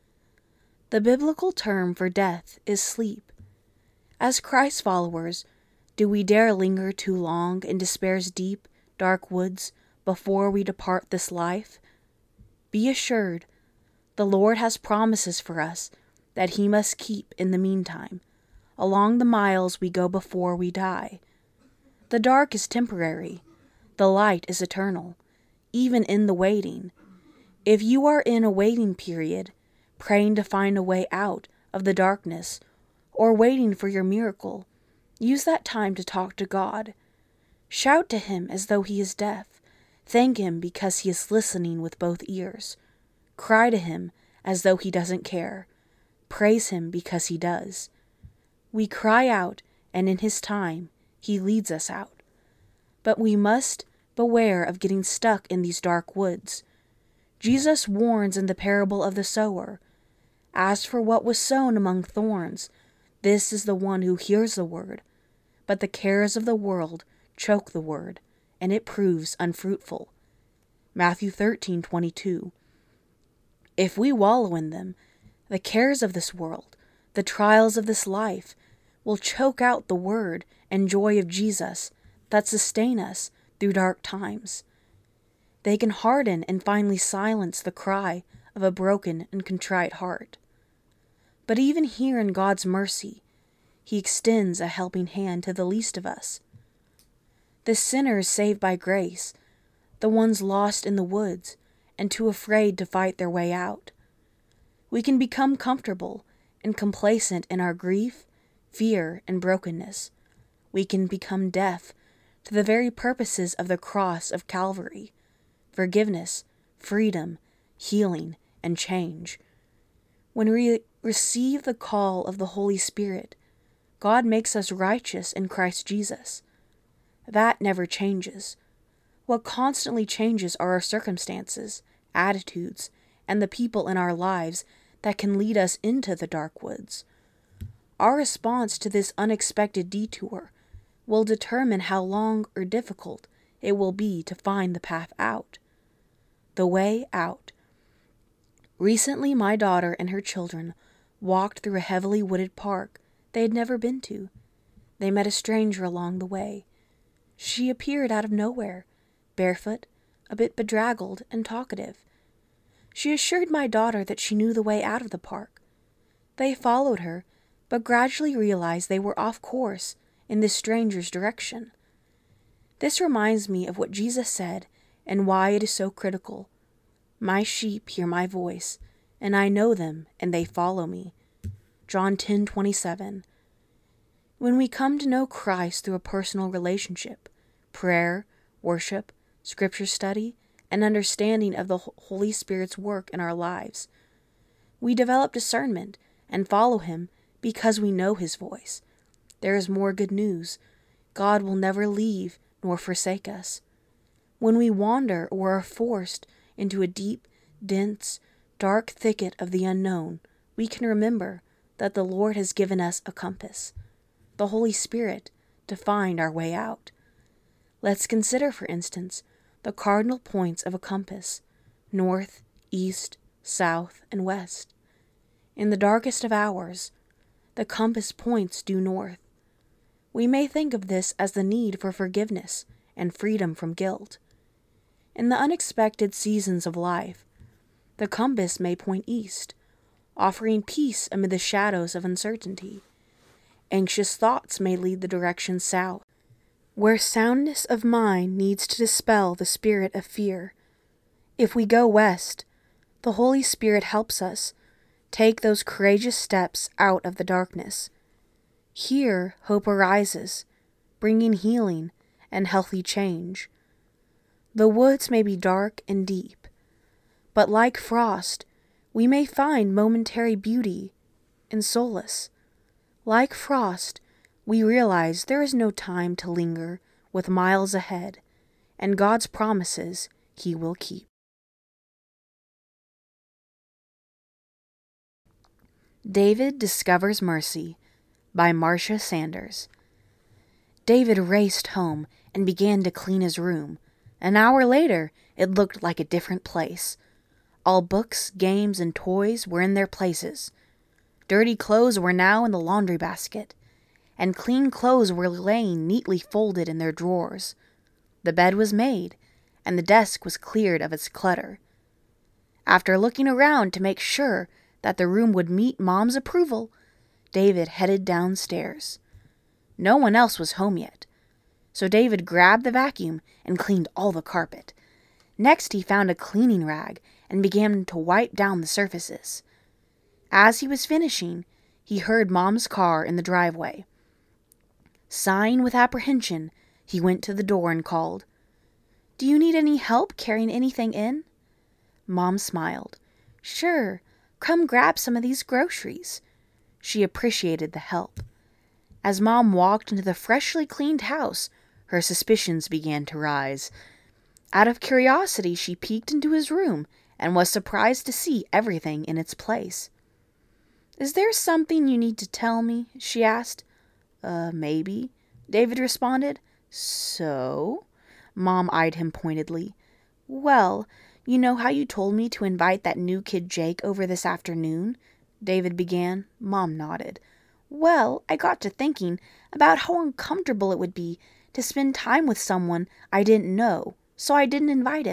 The biblical term for death is sleep. As Christ followers, do we dare linger too long in despair's deep, dark woods before we depart this life? Be assured, the Lord has promises for us that he must keep in the meantime, along the miles we go before we die. The dark is temporary. The light is eternal, even in the waiting. If you are in a waiting period, praying to find a way out of the darkness, or waiting for your miracle, use that time to talk to God. Shout to him as though he is deaf. Thank him because he is listening with both ears. Cry to him as though he doesn't care. Praise him because he does. We cry out, and in his time, he leads us out. But we must beware of getting stuck in these dark woods. Jesus warns in the parable of the sower, As for what was sown among thorns, this is the one who hears the word, but the cares of the world choke the word, and it proves unfruitful. Matthew thirteen twenty-two. If we wallow in them, the cares of this world, the trials of this life, will choke out the word and joy of Jesus that sustain us through dark times. They can harden and finally silence the cry of a broken and contrite heart. But even here in God's mercy, He extends a helping hand to the least of us. The sinners saved by grace, the ones lost in the woods and too afraid to fight their way out. We can become comfortable and complacent in our grief, fear, and brokenness. We can become deaf to the very purposes of the cross of Calvary: forgiveness, freedom, healing, and change. When we receive the call of the Holy Spirit, God makes us righteous in Christ Jesus. That never changes. What constantly changes are our circumstances, attitudes, and the people in our lives that can lead us into the dark woods. Our response to this unexpected detour will determine how long or difficult it will be to find the path out. The way out. Recently, my daughter and her children walked through a heavily wooded park they had never been to. They met a stranger along the way. She appeared out of nowhere, barefoot, a bit bedraggled, and talkative. She assured my daughter that she knew the way out of the park. They followed her, but gradually realized they were off course in this stranger's direction. This reminds me of what Jesus said and why it is so critical. My sheep hear my voice, and I know them, and they follow me. John ten twenty-seven. When we come to know Christ through a personal relationship, prayer, worship, scripture study, and understanding of the Holy Spirit's work in our lives, we develop discernment and follow Him because we know His voice. There is more good news. God will never leave nor forsake us. When we wander or are forced into a deep, dense, dark thicket of the unknown, we can remember that the Lord has given us a compass, the Holy Spirit, to find our way out. Let's consider, for instance, the cardinal points of a compass: north, east, south, and west. In the darkest of hours, the compass points due north. We may think of this as the need for forgiveness and freedom from guilt. In the unexpected seasons of life, the compass may point east, offering peace amid the shadows of uncertainty. Anxious thoughts may lead the direction south, where soundness of mind needs to dispel the spirit of fear. If we go west, the Holy Spirit helps us take those courageous steps out of the darkness. Here, hope arises, bringing healing and healthy change. The woods may be dark and deep, but like frost, we may find momentary beauty and solace. Like frost, we realize there is no time to linger with miles ahead, and God's promises He will keep. David Discovers Mercy by Marcia Sanders. David raced home and began to clean his room. An hour later, it looked like a different place. All books, games, and toys were in their places. Dirty clothes were now in the laundry basket, and clean clothes were laying neatly folded in their drawers. The bed was made, and the desk was cleared of its clutter. After looking around to make sure that the room would meet Mom's approval, David headed downstairs. No one else was home yet, so David grabbed the vacuum and cleaned all the carpet. Next, he found a cleaning rag and began to wipe down the surfaces. As he was finishing, he heard Mom's car in the driveway. Sighing with apprehension, he went to the door and called, "Do you need any help carrying anything in?" Mom smiled. "Sure, come grab some of these groceries." She appreciated the help. As Mom walked into the freshly cleaned house, her suspicions began to rise. Out of curiosity, she peeked into his room and was surprised to see everything in its place. "Is there something you need to tell me?" she asked. Uh, maybe," David responded. "So?" Mom eyed him pointedly. "Well, you know how you told me to invite that new kid Jake over this afternoon?" David began. Mom nodded. "Well, I got to thinking about how uncomfortable it would be to spend time with someone I didn't know, so I didn't invite him.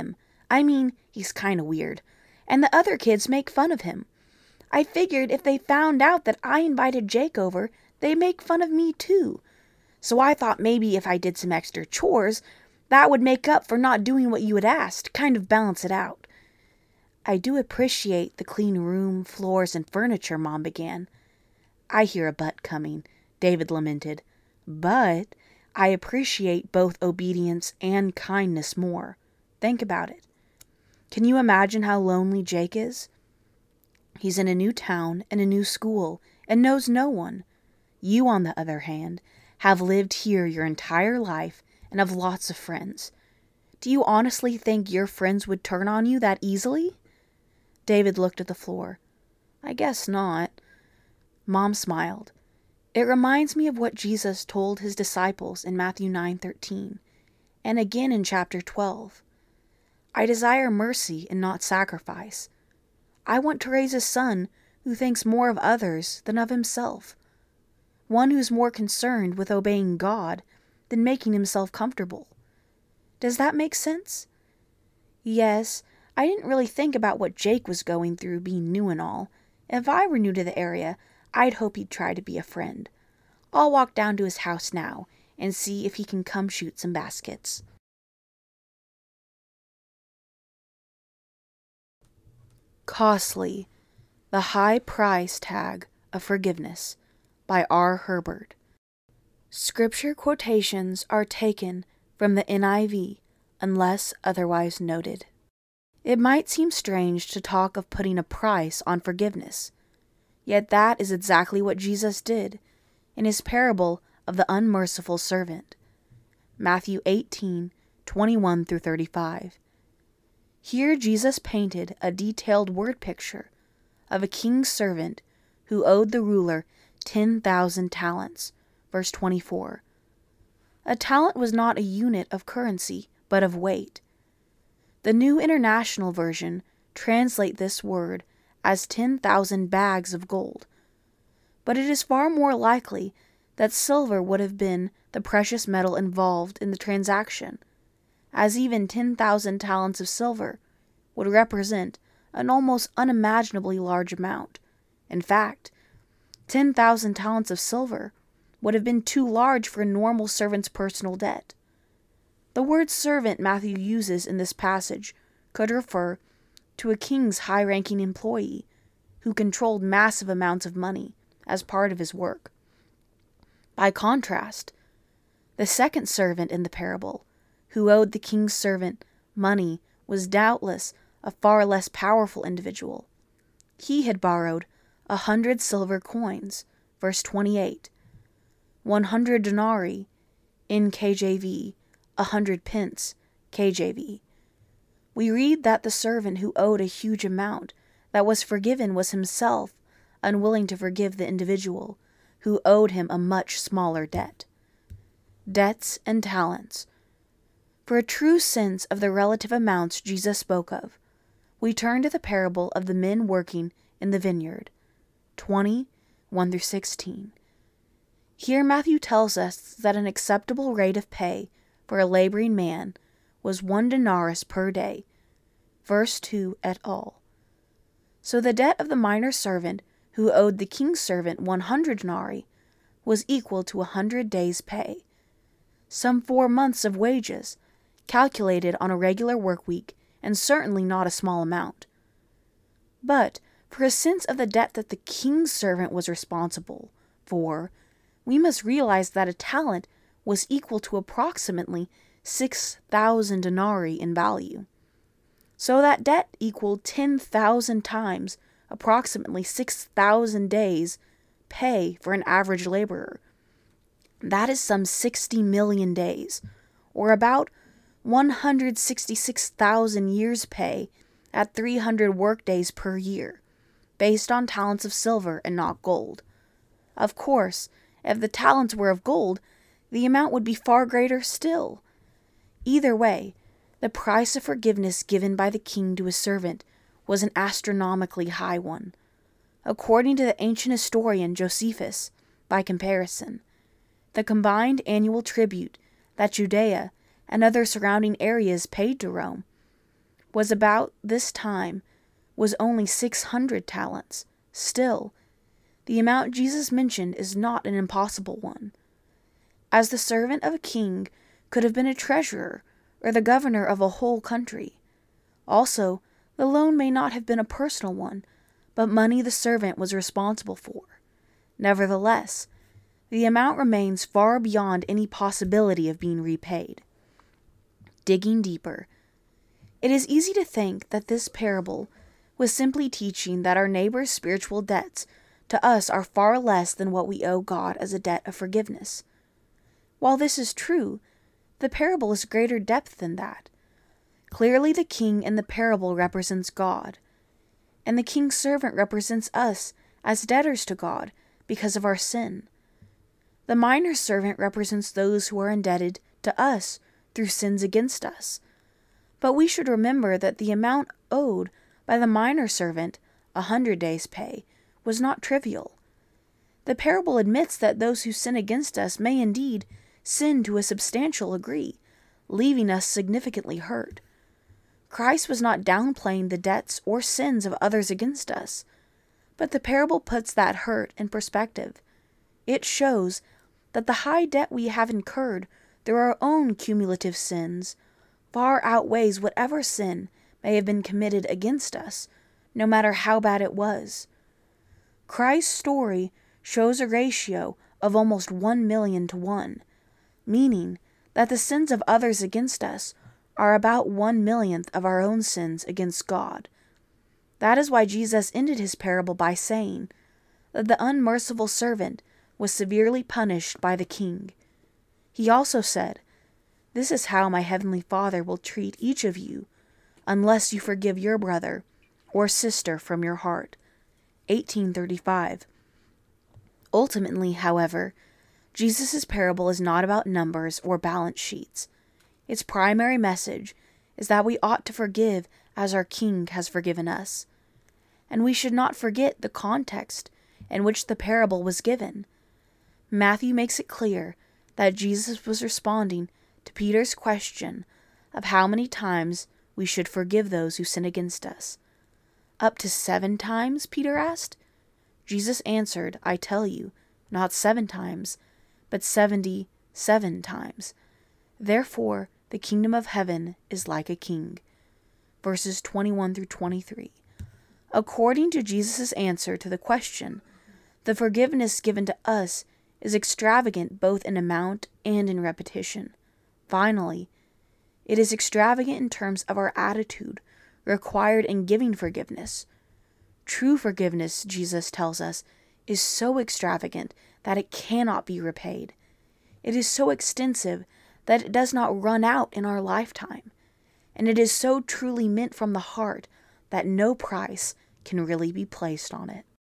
I mean, he's kinda weird, and the other kids make fun of him. I figured if they found out that I invited Jake over, they'd make fun of me too. So I thought maybe if I did some extra chores, that would make up for not doing what you had asked, kind of balance it out. I do appreciate the clean room, floors, and furniture, Mom began. I hear a but coming, David lamented. But I appreciate both obedience and kindness more. Think about it. Can you imagine how lonely Jake is? He's in a new town and a new school and knows no one. You, on the other hand, have lived here your entire life and have lots of friends. Do you honestly think your friends would turn on you that easily? David looked at the floor. I guess not. Mom smiled. It reminds me of what Jesus told his disciples in Matthew nine thirteen, and again in chapter twelve. I desire mercy and not sacrifice. I want to raise a son who thinks more of others than of himself. One who's more concerned with obeying God than making himself comfortable. Does that make sense? Yes, I didn't really think about what Jake was going through being new and all. If I were new to the area, I'd hope he'd try to be a friend. I'll walk down to his house now and see if he can come shoot some baskets. Costly, The High Price Tag of Forgiveness by R. Herbert. Scripture quotations are taken from the N I V unless otherwise noted. It might seem strange to talk of putting a price on forgiveness, yet that is exactly what Jesus did in his parable of the unmerciful servant. Matthew eighteen, twenty-one through thirty-five. Here Jesus painted a detailed word picture of a king's servant who owed the ruler ten thousand talents. Verse twenty-four. A talent was not a unit of currency, but of weight. The New International Version translate this word as ten thousand bags of gold, but it is far more likely that silver would have been the precious metal involved in the transaction, as even ten thousand talents of silver would represent an almost unimaginably large amount. In fact, ten thousand talents of silver would have been too large for a normal servant's personal debt. The word servant Matthew uses in this passage could refer to a king's high-ranking employee who controlled massive amounts of money as part of his work. By contrast, the second servant in the parable, who owed the king's servant money, was doubtless a far less powerful individual. He had borrowed a hundred silver coins, verse twenty-eight, one hundred denarii, in K J V, a hundred pence, K J V. We read that the servant who owed a huge amount that was forgiven was himself unwilling to forgive the individual who owed him a much smaller debt. Debts and talents. For a true sense of the relative amounts Jesus spoke of, we turn to the parable of the men working in the vineyard, twenty, one through sixteen. Here Matthew tells us that an acceptable rate of pay for a laboring man was one denarius per day, verse two et al. So the debt of the minor servant who owed the king's servant one hundred denarii was equal to a hundred days' pay, some four months of wages, calculated on a regular work week, and certainly not a small amount. But for a sense of the debt that the king's servant was responsible for, we must realize that a talent was equal to approximately six thousand denarii in value. So that debt equaled ten thousand times approximately six thousand days' pay for an average laborer. That is some sixty million days, or about one hundred sixty-six thousand years' pay at three hundred workdays per year, based on talents of silver and not gold. Of course, if the talents were of gold, the amount would be far greater still. Either way, the price of forgiveness given by the king to his servant was an astronomically high one. According to the ancient historian Josephus, by comparison, the combined annual tribute that Judea and other surrounding areas paid to Rome was about this time was only six hundred talents. Still, the amount Jesus mentioned is not an impossible one. As the servant of a king could have been a treasurer or the governor of a whole country. Also, the loan may not have been a personal one, but money the servant was responsible for. Nevertheless, the amount remains far beyond any possibility of being repaid. Digging deeper, it is easy to think that this parable was simply teaching that our neighbor's spiritual debts to us are far less than what we owe God as a debt of forgiveness. While this is true, the parable is greater depth than that. Clearly the king in the parable represents God, and the king's servant represents us as debtors to God because of our sin. The minor servant represents those who are indebted to us through sins against us. But we should remember that the amount owed by the minor servant, a hundred days' pay, was not trivial. The parable admits that those who sin against us may indeed sin to a substantial degree, leaving us significantly hurt. Christ was not downplaying the debts or sins of others against us, but the parable puts that hurt in perspective. It shows that the high debt we have incurred through our own cumulative sins far outweighs whatever sin may have been committed against us, no matter how bad it was. Christ's story shows a ratio of almost one million to one, meaning that the sins of others against us are about one millionth of our own sins against God. That is why Jesus ended his parable by saying that the unmerciful servant was severely punished by the king. He also said, "This is how my heavenly Father will treat each of you, unless you forgive your brother or sister from your heart." eighteen thirty-five. Ultimately, however, Jesus' parable is not about numbers or balance sheets. Its primary message is that we ought to forgive as our King has forgiven us. And we should not forget the context in which the parable was given. Matthew makes it clear that Jesus was responding to Peter's question of how many times we should forgive those who sin against us. Up to seven times, Peter asked. Jesus answered, "I tell you, not seven times, but seventy-seven times. Therefore, the kingdom of heaven is like a king." Verses twenty-one through twenty-three. According to Jesus' answer to the question, the forgiveness given to us is extravagant both in amount and in repetition. Finally, it is extravagant in terms of our attitude required in giving forgiveness. True forgiveness, Jesus tells us, is so extravagant that it cannot be repaid. It is so extensive that it does not run out in our lifetime. And it is so truly meant from the heart that no price can really be placed on it.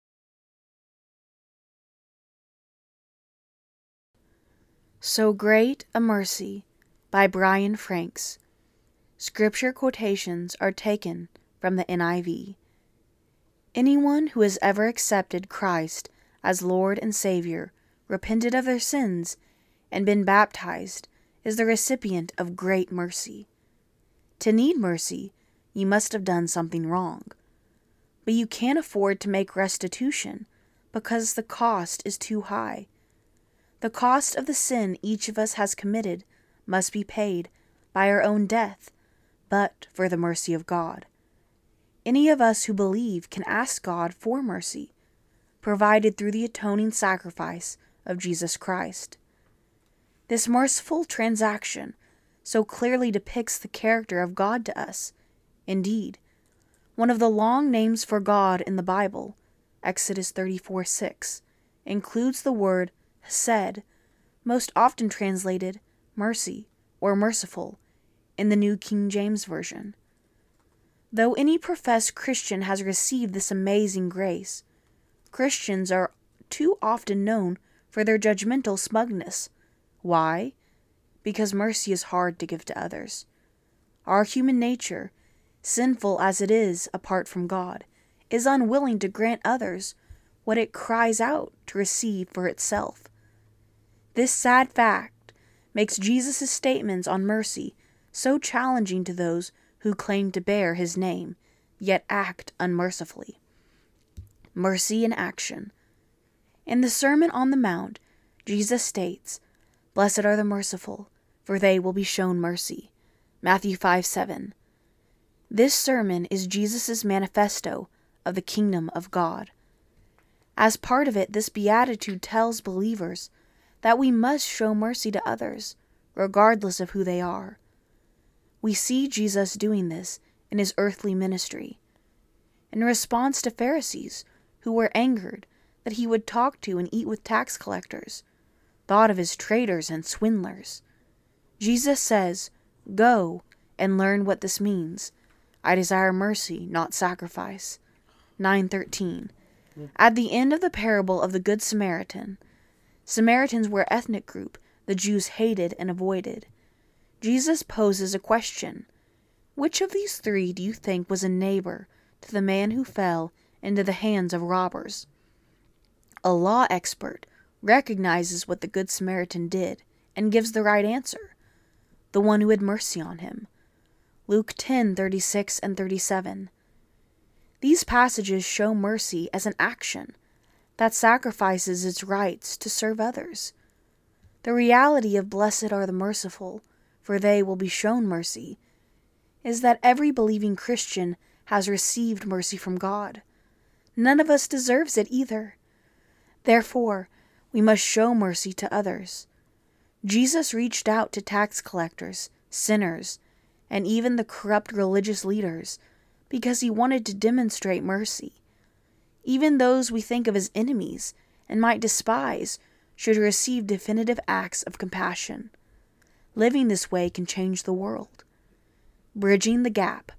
So Great a Mercy by Brian Franks. Scripture quotations are taken from the N I V. Anyone who has ever accepted Christ as Lord and Savior, repented of their sins, and been baptized is the recipient of great mercy. To need mercy, you must have done something wrong. But you can't afford to make restitution because the cost is too high. The cost of the sin each of us has committed must be paid by our own death, but for the mercy of God. Any of us who believe can ask God for mercy, provided through the atoning sacrifice of Jesus Christ. This merciful transaction so clearly depicts the character of God to us. Indeed, one of the long names for God in the Bible, Exodus thirty-four six, includes the word hesed, most often translated mercy or merciful in the New King James Version. Though any professed Christian has received this amazing grace, Christians are too often known for their judgmental smugness. Why? Because mercy is hard to give to others. Our human nature, sinful as it is apart from God, is unwilling to grant others what it cries out to receive for itself. This sad fact makes Jesus' statements on mercy so challenging to those who claim to bear his name, yet act unmercifully. Mercy in action. In the Sermon on the Mount, Jesus states, "Blessed are the merciful, for they will be shown mercy." Matthew five seven. This sermon is Jesus' manifesto of the kingdom of God. As part of it, this beatitude tells believers that we must show mercy to others, regardless of who they are. We see Jesus doing this in his earthly ministry. In response to Pharisees who were angered that he would talk to and eat with tax collectors, thought of as traitors and swindlers, Jesus says, "Go and learn what this means. I desire mercy, not sacrifice." nine thirteen. At the end of the parable of the Good Samaritan, Samaritans were an ethnic group the Jews hated and avoided. Jesus poses a question. Which of these three do you think was a neighbor to the man who fell into the hands of robbers? A law expert recognizes what the Good Samaritan did and gives the right answer: the one who had mercy on him. Luke ten thirty-six and thirty-seven. These passages show mercy as an action that sacrifices its rights to serve others. The reality of "blessed are the merciful, for they will be shown mercy" is that every believing Christian has received mercy from God. None of us deserves it either. Therefore, we must show mercy to others. Jesus reached out to tax collectors, sinners, and even the corrupt religious leaders because he wanted to demonstrate mercy. Even those we think of as enemies and might despise should receive definitive acts of compassion. Living this way can change the world. Bridging the gap.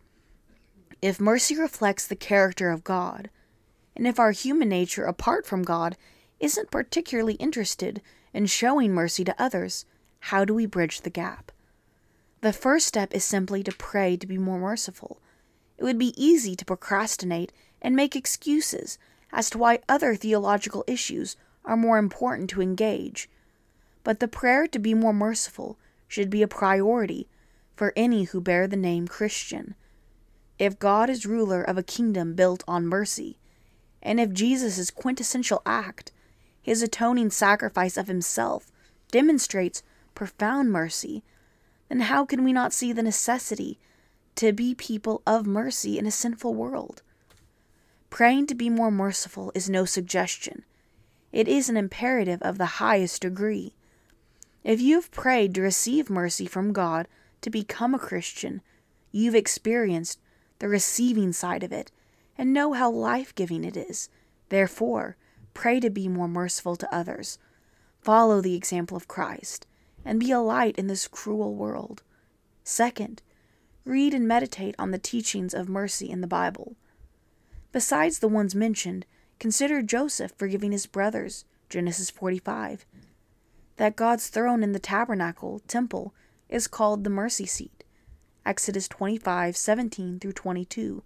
If mercy reflects the character of God, and if our human nature apart from God isn't particularly interested in showing mercy to others, how do we bridge the gap? The first step is simply to pray to be more merciful. It would be easy to procrastinate and make excuses as to why other theological issues are more important to engage. But the prayer to be more merciful should be a priority for any who bear the name Christian. If God is ruler of a kingdom built on mercy, and if Jesus' quintessential act, his atoning sacrifice of himself, demonstrates profound mercy, then how can we not see the necessity to be people of mercy in a sinful world? Praying to be more merciful is no suggestion. It is an imperative of the highest degree. If you have prayed to receive mercy from God to become a Christian, you've experienced the receiving side of it and know how life-giving it is. Therefore, pray to be more merciful to others. Follow the example of Christ and be a light in this cruel world. Second, read and meditate on the teachings of mercy in the Bible. Besides the ones mentioned, consider Joseph forgiving his brothers, Genesis forty-five. That God's throne in the tabernacle, temple, is called the mercy seat, Exodus twenty-five seventeen through twenty-two,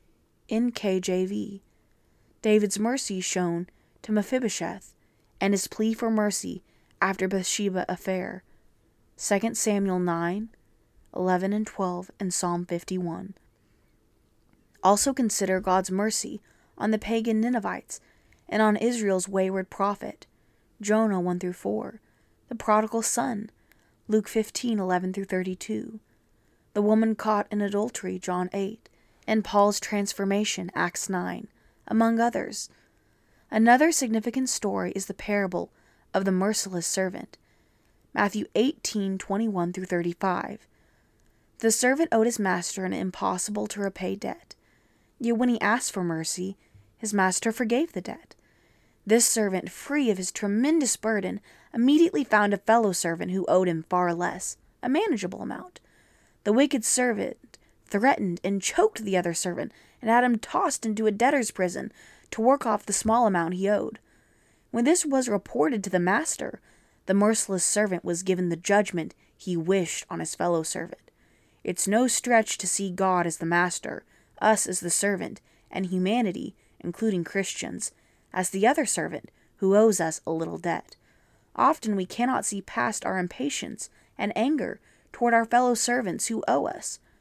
N K J V. David's mercy shown to Mephibosheth, and his plea for mercy after Bathsheba affair, Second Samuel nine, eleven and twelve, and Psalm fifty-one. Also consider God's mercy on the pagan Ninevites and on Israel's wayward prophet, Jonah one through four, the prodigal son, Luke fifteen eleven through thirty-two, the woman caught in adultery, John eight, and Paul's transformation, Acts nine, among others. Another significant story is the parable of the merciless servant, Matthew eighteen twenty-one through thirty-five. The servant owed his master an impossible to repay debt, yet when he asked for mercy, his master forgave the debt. This servant, free of his tremendous burden, immediately found a fellow servant who owed him far less, a manageable amount. The wicked servant threatened and choked the other servant and had him tossed into a debtor's prison to work off the small amount he owed. When this was reported to the master, the merciless servant was given the judgment he wished on his fellow servant. It's no stretch to see God as the master, us as the servant, and humanity, including Christians, as the other servant who owes us a little debt. Often we cannot see past our impatience and anger toward our fellow servants who owe us.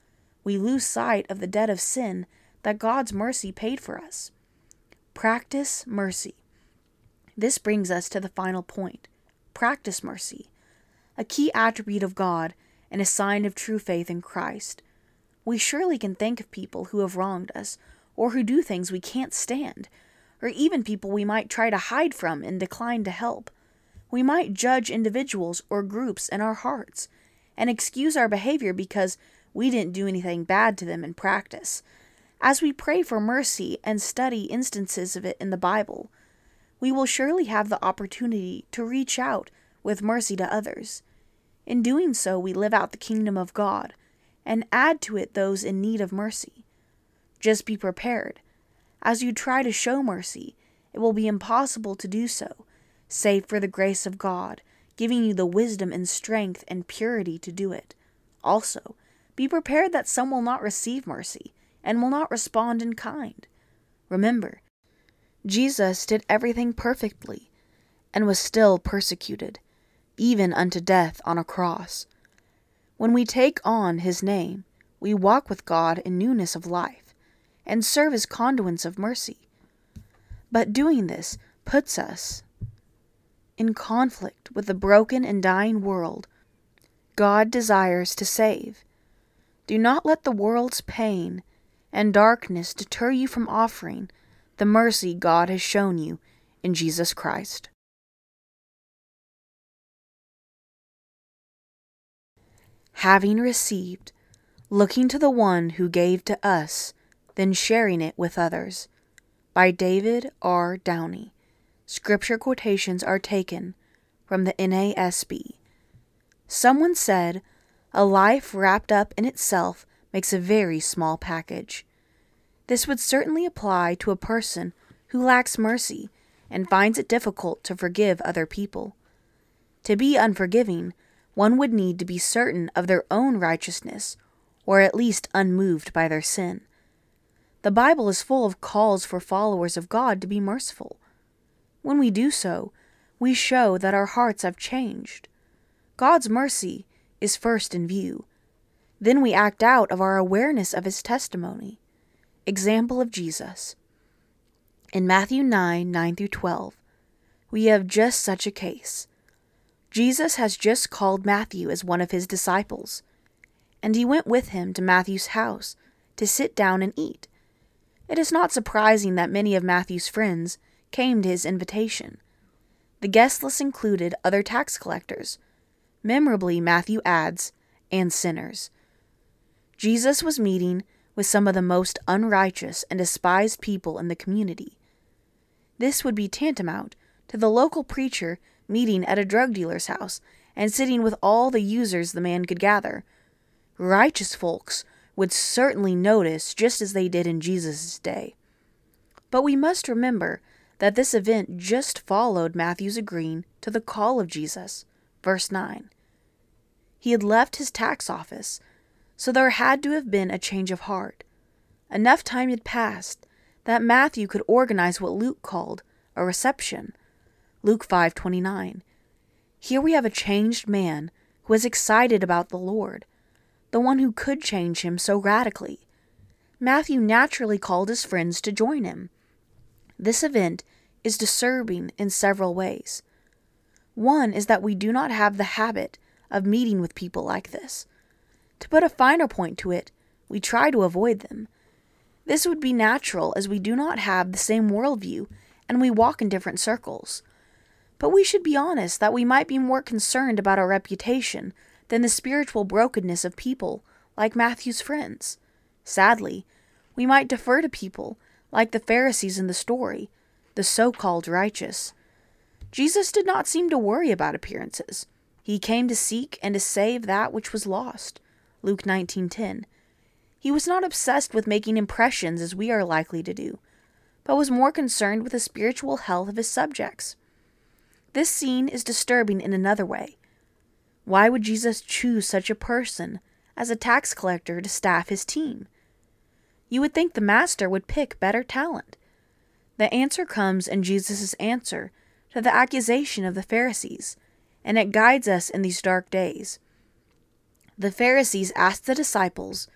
we lose sight of the debt of sin that God's mercy paid for us. Practice mercy. This brings us to the final point. Practice mercy, a key attribute of God and a sign of true faith in Christ. We surely can think of people who have wronged us, or who do things we can't stand, or even people we might try to hide from and decline to help. We might judge individuals or groups in our hearts and excuse our behavior because we didn't do anything bad to them in practice. As we pray for mercy and study instances of it in the Bible, we will surely have the opportunity to reach out with mercy to others. In doing so, we live out the kingdom of God and add to it those in need of mercy. Just be prepared. As you try to show mercy, it will be impossible to do so, save for the grace of God, giving you the wisdom and strength and purity to do it. Also, be prepared that some will not receive mercy and will not respond in kind. Remember, Jesus did everything perfectly and was still persecuted, even unto death on a cross. When we take on his name, we walk with God in newness of life and serve as conduits of mercy. But doing this puts us in conflict with the broken and dying world God desires to save. Do not let the world's pain and darkness deter you from offering the mercy God has shown you in Jesus Christ. Having received, looking to the one who gave to us, then sharing it with others. By David R. Downey. Scripture quotations are taken from the N A S B. Someone said, "A life wrapped up in itself makes a very small package." This would certainly apply to a person who lacks mercy and finds it difficult to forgive other people. To be unforgiving, one would need to be certain of their own righteousness, or at least unmoved by their sin. The Bible is full of calls for followers of God to be merciful. When we do so, we show that our hearts have changed. God's mercy is first in view. Then we act out of our awareness of his testimony. Example of Jesus. In Matthew nine, nine through twelve, we have just such a case. Jesus has just called Matthew as one of his disciples, and he went with him to Matthew's house to sit down and eat. It is not surprising that many of Matthew's friends came to his invitation. The guest list included other tax collectors. Memorably, Matthew adds, and sinners. Jesus was meeting with some of the most unrighteous and despised people in the community. This would be tantamount to the local preacher meeting at a drug dealer's house and sitting with all the users the man could gather. Righteous folks would certainly notice, just as they did in Jesus' day. But we must remember that this event just followed Matthew's agreeing to the call of Jesus. Verse nine. He had left his tax office, so there had to have been a change of heart. Enough time had passed that Matthew could organize what Luke called a reception. Luke five twenty-nine. Here we have a changed man who is excited about the Lord, the one who could change him so radically. Matthew naturally called his friends to join him. This event is disturbing in several ways. One is that we do not have the habit of meeting with people like this. To put a finer point to it, we try to avoid them. This would be natural as we do not have the same worldview and we walk in different circles. But we should be honest that we might be more concerned about our reputation than the spiritual brokenness of people like Matthew's friends. Sadly, we might defer to people like the Pharisees in the story, the so-called righteous. Jesus did not seem to worry about appearances. He came to seek and to save that which was lost. Luke nineteen ten. He was not obsessed with making impressions as we are likely to do, but was more concerned with the spiritual health of his subjects. This scene is disturbing in another way. Why would Jesus choose such a person as a tax collector to staff his team? You would think the master would pick better talent. The answer comes in Jesus' answer to the accusation of the Pharisees, and it guides us in these dark days. The Pharisees asked the disciples,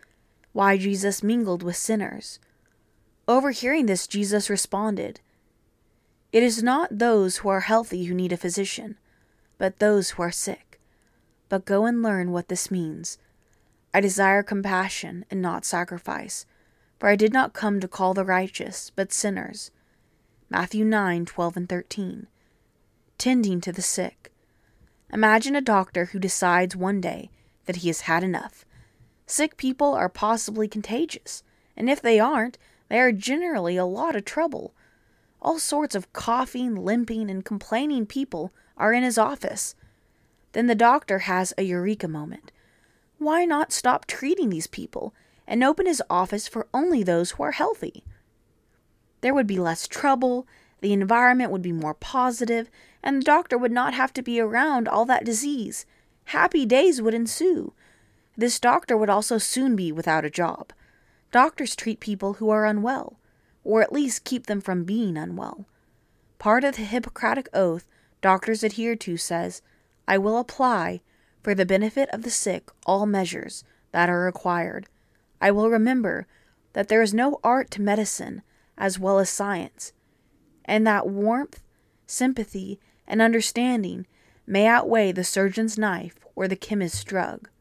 why Jesus mingled with sinners. Overhearing this, Jesus responded, "It is not those who are healthy who need a physician, but those who are sick. But go and learn what this means. I desire compassion and not sacrifice, for I did not come to call the righteous, but sinners." Matthew nine, twelve and thirteen. Tending to the sick. Imagine a doctor who decides one day that he has had enough. Sick people are possibly contagious, and if they aren't, they are generally a lot of trouble. All sorts of coughing, limping, and complaining people are in his office. Then the doctor has a eureka moment. Why not stop treating these people and open his office for only those who are healthy? There would be less trouble, the environment would be more positive, and the doctor would not have to be around all that disease. Happy days would ensue. This doctor would also soon be without a job. Doctors treat people who are unwell, or at least keep them from being unwell. Part of the Hippocratic Oath doctors adhere to says, "I will apply, for the benefit of the sick, all measures that are required. I will remember that there is no art to medicine as well as science, and that warmth, sympathy, and understanding may outweigh the surgeon's knife or the chemist's drug."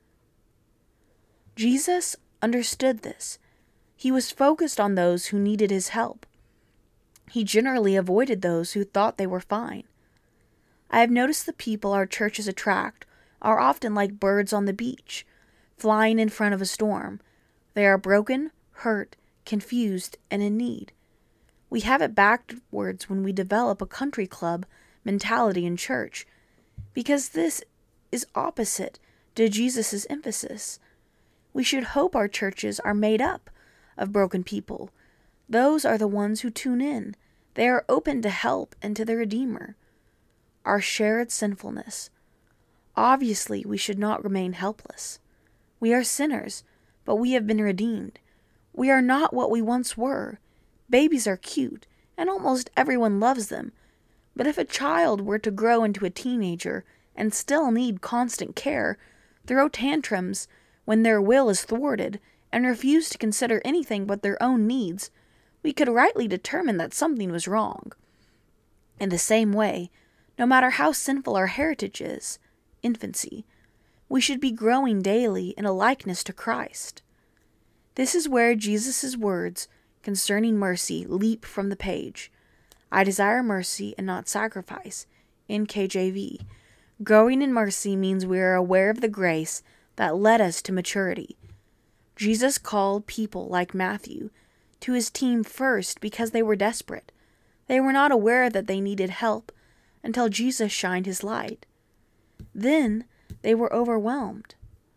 Jesus understood this. He was focused on those who needed his help. He generally avoided those who thought they were fine. I have noticed the people our churches attract are often like birds on the beach, flying in front of a storm. They are broken, hurt, confused, and in need. We have it backwards when we develop a country club mentality in church, because this is opposite to Jesus' emphasis. We should hope our churches are made up of broken people. Those are the ones who tune in. They are open to help and to the Redeemer. Our shared sinfulness. Obviously, we should not remain helpless. We are sinners, but we have been redeemed. We are not what we once were. Babies are cute, and almost everyone loves them. But if a child were to grow into a teenager and still need constant care, throw tantrums when their will is thwarted, and refuse to consider anything but their own needs, we could rightly determine that something was wrong. In the same way, no matter how sinful our heritage is, infancy, we should be growing daily in a likeness to Christ. This is where Jesus' words concerning mercy leap from the page. I desire mercy and not sacrifice, in K J V. Growing in mercy means we are aware of the grace that led us to maturity. Jesus called people like Matthew to his team first because they were desperate. They were not aware that they needed help until Jesus shined his light. Then they were overwhelmed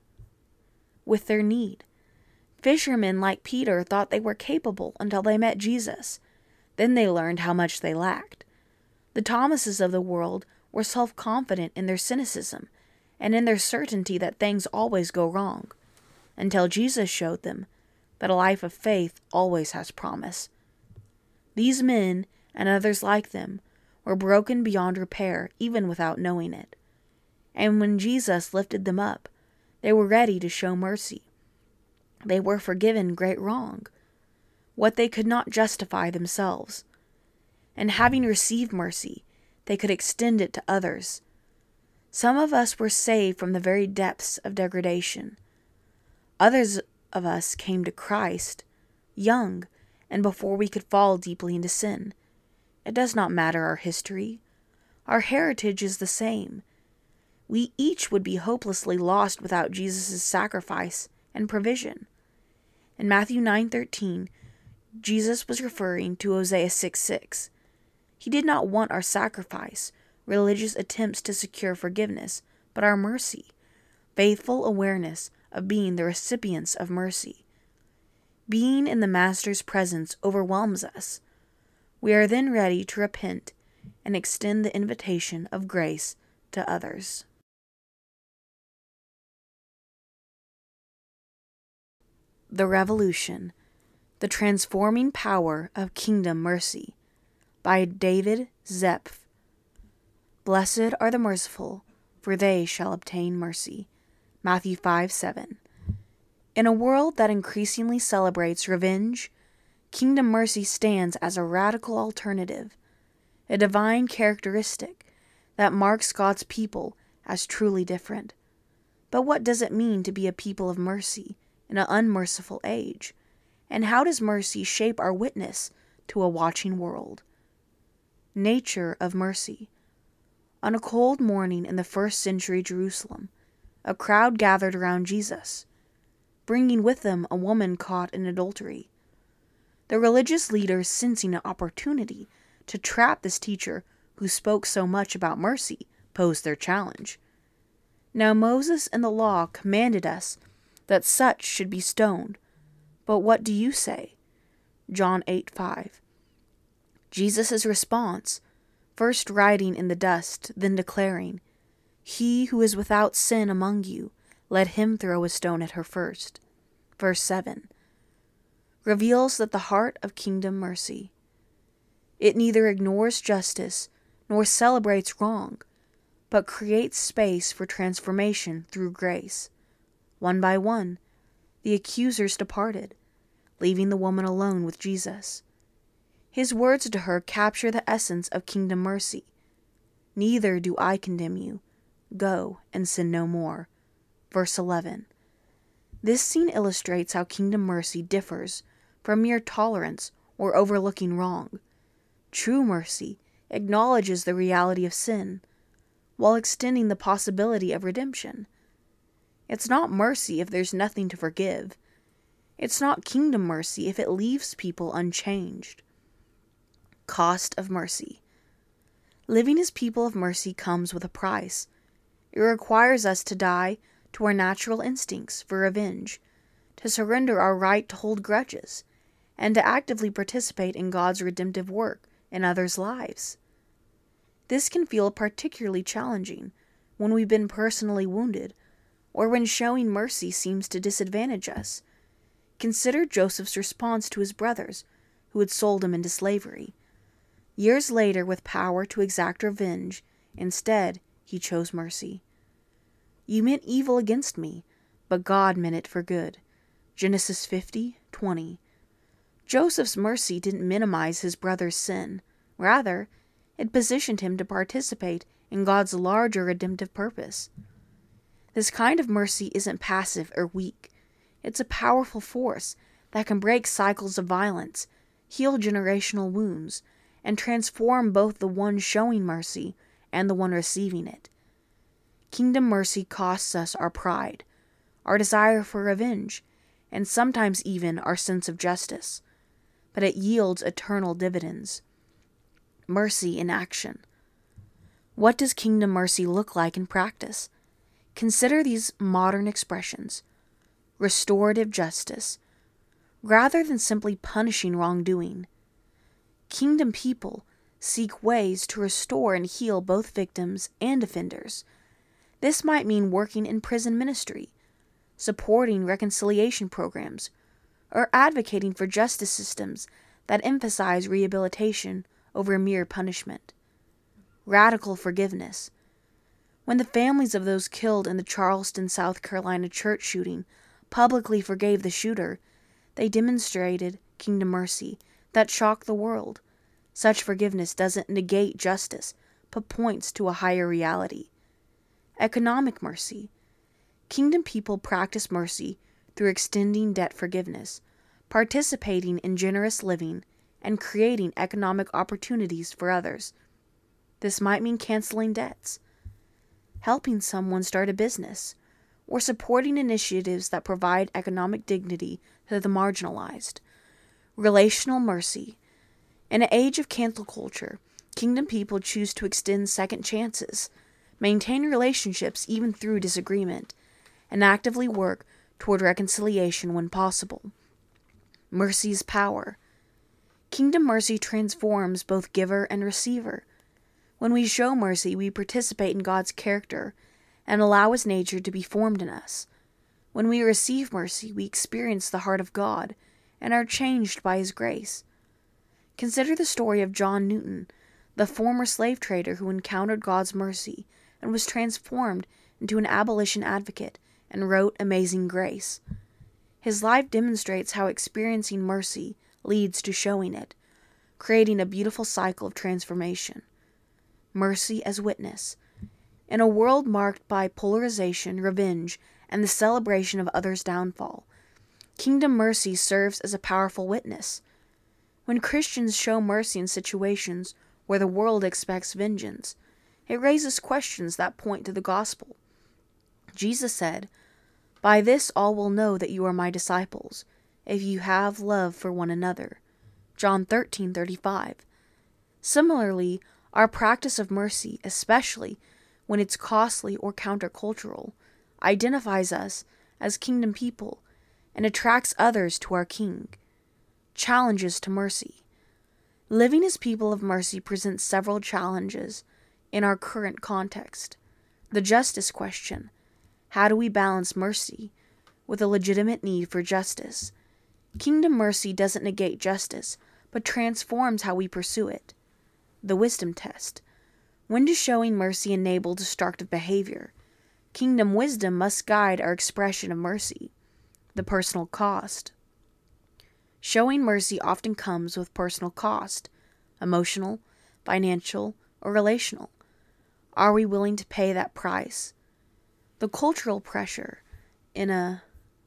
with their need. Fishermen like Peter thought they were capable until they met Jesus. Then they learned how much they lacked. The Thomases of the world were self-confident in their cynicism and in their certainty that things always go wrong, until Jesus showed them that a life of faith always has promise. These men, and others like them, were broken beyond repair even without knowing it. And when Jesus lifted them up, they were ready to show mercy. They were forgiven great wrong, what they could not justify themselves. And having received mercy, they could extend it to others. Some of us were saved from the very depths of degradation. Others of us came to Christ, young, and before we could fall deeply into sin. It does not matter our history. Our heritage is the same. We each would be hopelessly lost without Jesus' sacrifice and provision. In Matthew nine thirteen, Jesus was referring to Hosea six six. He did not want our sacrifice, religious attempts to secure forgiveness, but our mercy, faithful awareness of being the recipients of mercy. Being in the Master's presence overwhelms us. We are then ready to repent and extend the invitation of grace to others. The Revolution, The Transforming Power of Kingdom Mercy, by David Zepf. Blessed are the merciful, for they shall obtain mercy. Matthew five seven. In a world that increasingly celebrates revenge, Kingdom Mercy stands as a radical alternative, a divine characteristic that marks God's people as truly different. But what does it mean to be a people of mercy in an unmerciful age? And how does mercy shape our witness to a watching world? Nature of mercy. On a cold morning in the first century Jerusalem, a crowd gathered around Jesus, bringing with them a woman caught in adultery. The religious leaders, sensing an opportunity to trap this teacher who spoke so much about mercy, posed their challenge. Now Moses and the law commanded us that such should be stoned. But what do you say? John eight five. Jesus' response, first writing in the dust, then declaring, "He who is without sin among you, let him throw a stone at her first." Verse seven, reveals that the heart of Kingdom Mercy. It neither ignores justice nor celebrates wrong, but creates space for transformation through grace. One by one, the accusers departed, leaving the woman alone with Jesus. His words to her capture the essence of Kingdom Mercy. "Neither do I condemn you. Go and sin no more." Verse eleven. This scene illustrates how Kingdom Mercy differs from mere tolerance or overlooking wrong. True mercy acknowledges the reality of sin, while extending the possibility of redemption. It's not mercy if there's nothing to forgive. It's not Kingdom Mercy if it leaves people unchanged. Cost of mercy. Living as people of mercy comes with a price. It requires us to die to our natural instincts for revenge, to surrender our right to hold grudges, and to actively participate in God's redemptive work in others' lives. This can feel particularly challenging when we've been personally wounded, or when showing mercy seems to disadvantage us. Consider Joseph's response to his brothers, who had sold him into slavery. Years later, with power to exact revenge, instead he chose mercy. "You meant evil against me, but God meant it for good." Genesis fifty twenty. Joseph's mercy didn't minimize his brother's sin. Rather, it positioned him to participate in God's larger redemptive purpose. This kind of mercy isn't passive or weak. It's a powerful force that can break cycles of violence, heal generational wounds, and transform both the one showing mercy and the one receiving it. Kingdom Mercy costs us our pride, our desire for revenge, and sometimes even our sense of justice, but it yields eternal dividends. Mercy in action. What does Kingdom Mercy look like in practice? Consider these modern expressions. Restorative justice. Rather than simply punishing wrongdoing, Kingdom people seek ways to restore and heal both victims and offenders. This might mean working in prison ministry, supporting reconciliation programs, or advocating for justice systems that emphasize rehabilitation over mere punishment. Radical forgiveness. When the families of those killed in the Charleston, South Carolina church shooting publicly forgave the shooter, they demonstrated Kingdom Mercy that shocked the world. Such forgiveness doesn't negate justice, but points to a higher reality. Economic mercy. Kingdom people practice mercy through extending debt forgiveness, participating in generous living, and creating economic opportunities for others. This might mean canceling debts, helping someone start a business, or supporting initiatives that provide economic dignity to the marginalized. Relational mercy. In an age of cancel culture, Kingdom people choose to extend second chances, maintain relationships even through disagreement, and actively work toward reconciliation when possible. Mercy's power. Kingdom Mercy transforms both giver and receiver. When we show mercy, we participate in God's character and allow His nature to be formed in us. When we receive mercy, we experience the heart of God and are changed by His grace. Consider the story of John Newton, the former slave trader who encountered God's mercy and was transformed into an abolition advocate and wrote Amazing Grace. His life demonstrates how experiencing mercy leads to showing it, creating a beautiful cycle of transformation. Mercy as witness. In a world marked by polarization, revenge, and the celebration of others' downfall, kingdom mercy serves as a powerful witness. When Christians show mercy in situations where the world expects vengeance, it raises questions that point to the gospel. Jesus said, "By this all will know that you are my disciples, if you have love for one another." John thirteen thirty-five. Similarly, our practice of mercy, especially when it's costly or countercultural, identifies us as kingdom people and attracts others to our King. Challenges to mercy. Living as people of mercy presents several challenges in our current context. The justice question. How do we balance mercy with a legitimate need for justice? Kingdom mercy doesn't negate justice, but transforms how we pursue it. The wisdom test. When does showing mercy enable destructive behavior? Kingdom wisdom must guide our expression of mercy. The personal cost. Showing mercy often comes with personal cost, emotional, financial, or relational. Are we willing to pay that price? The cultural pressure. In a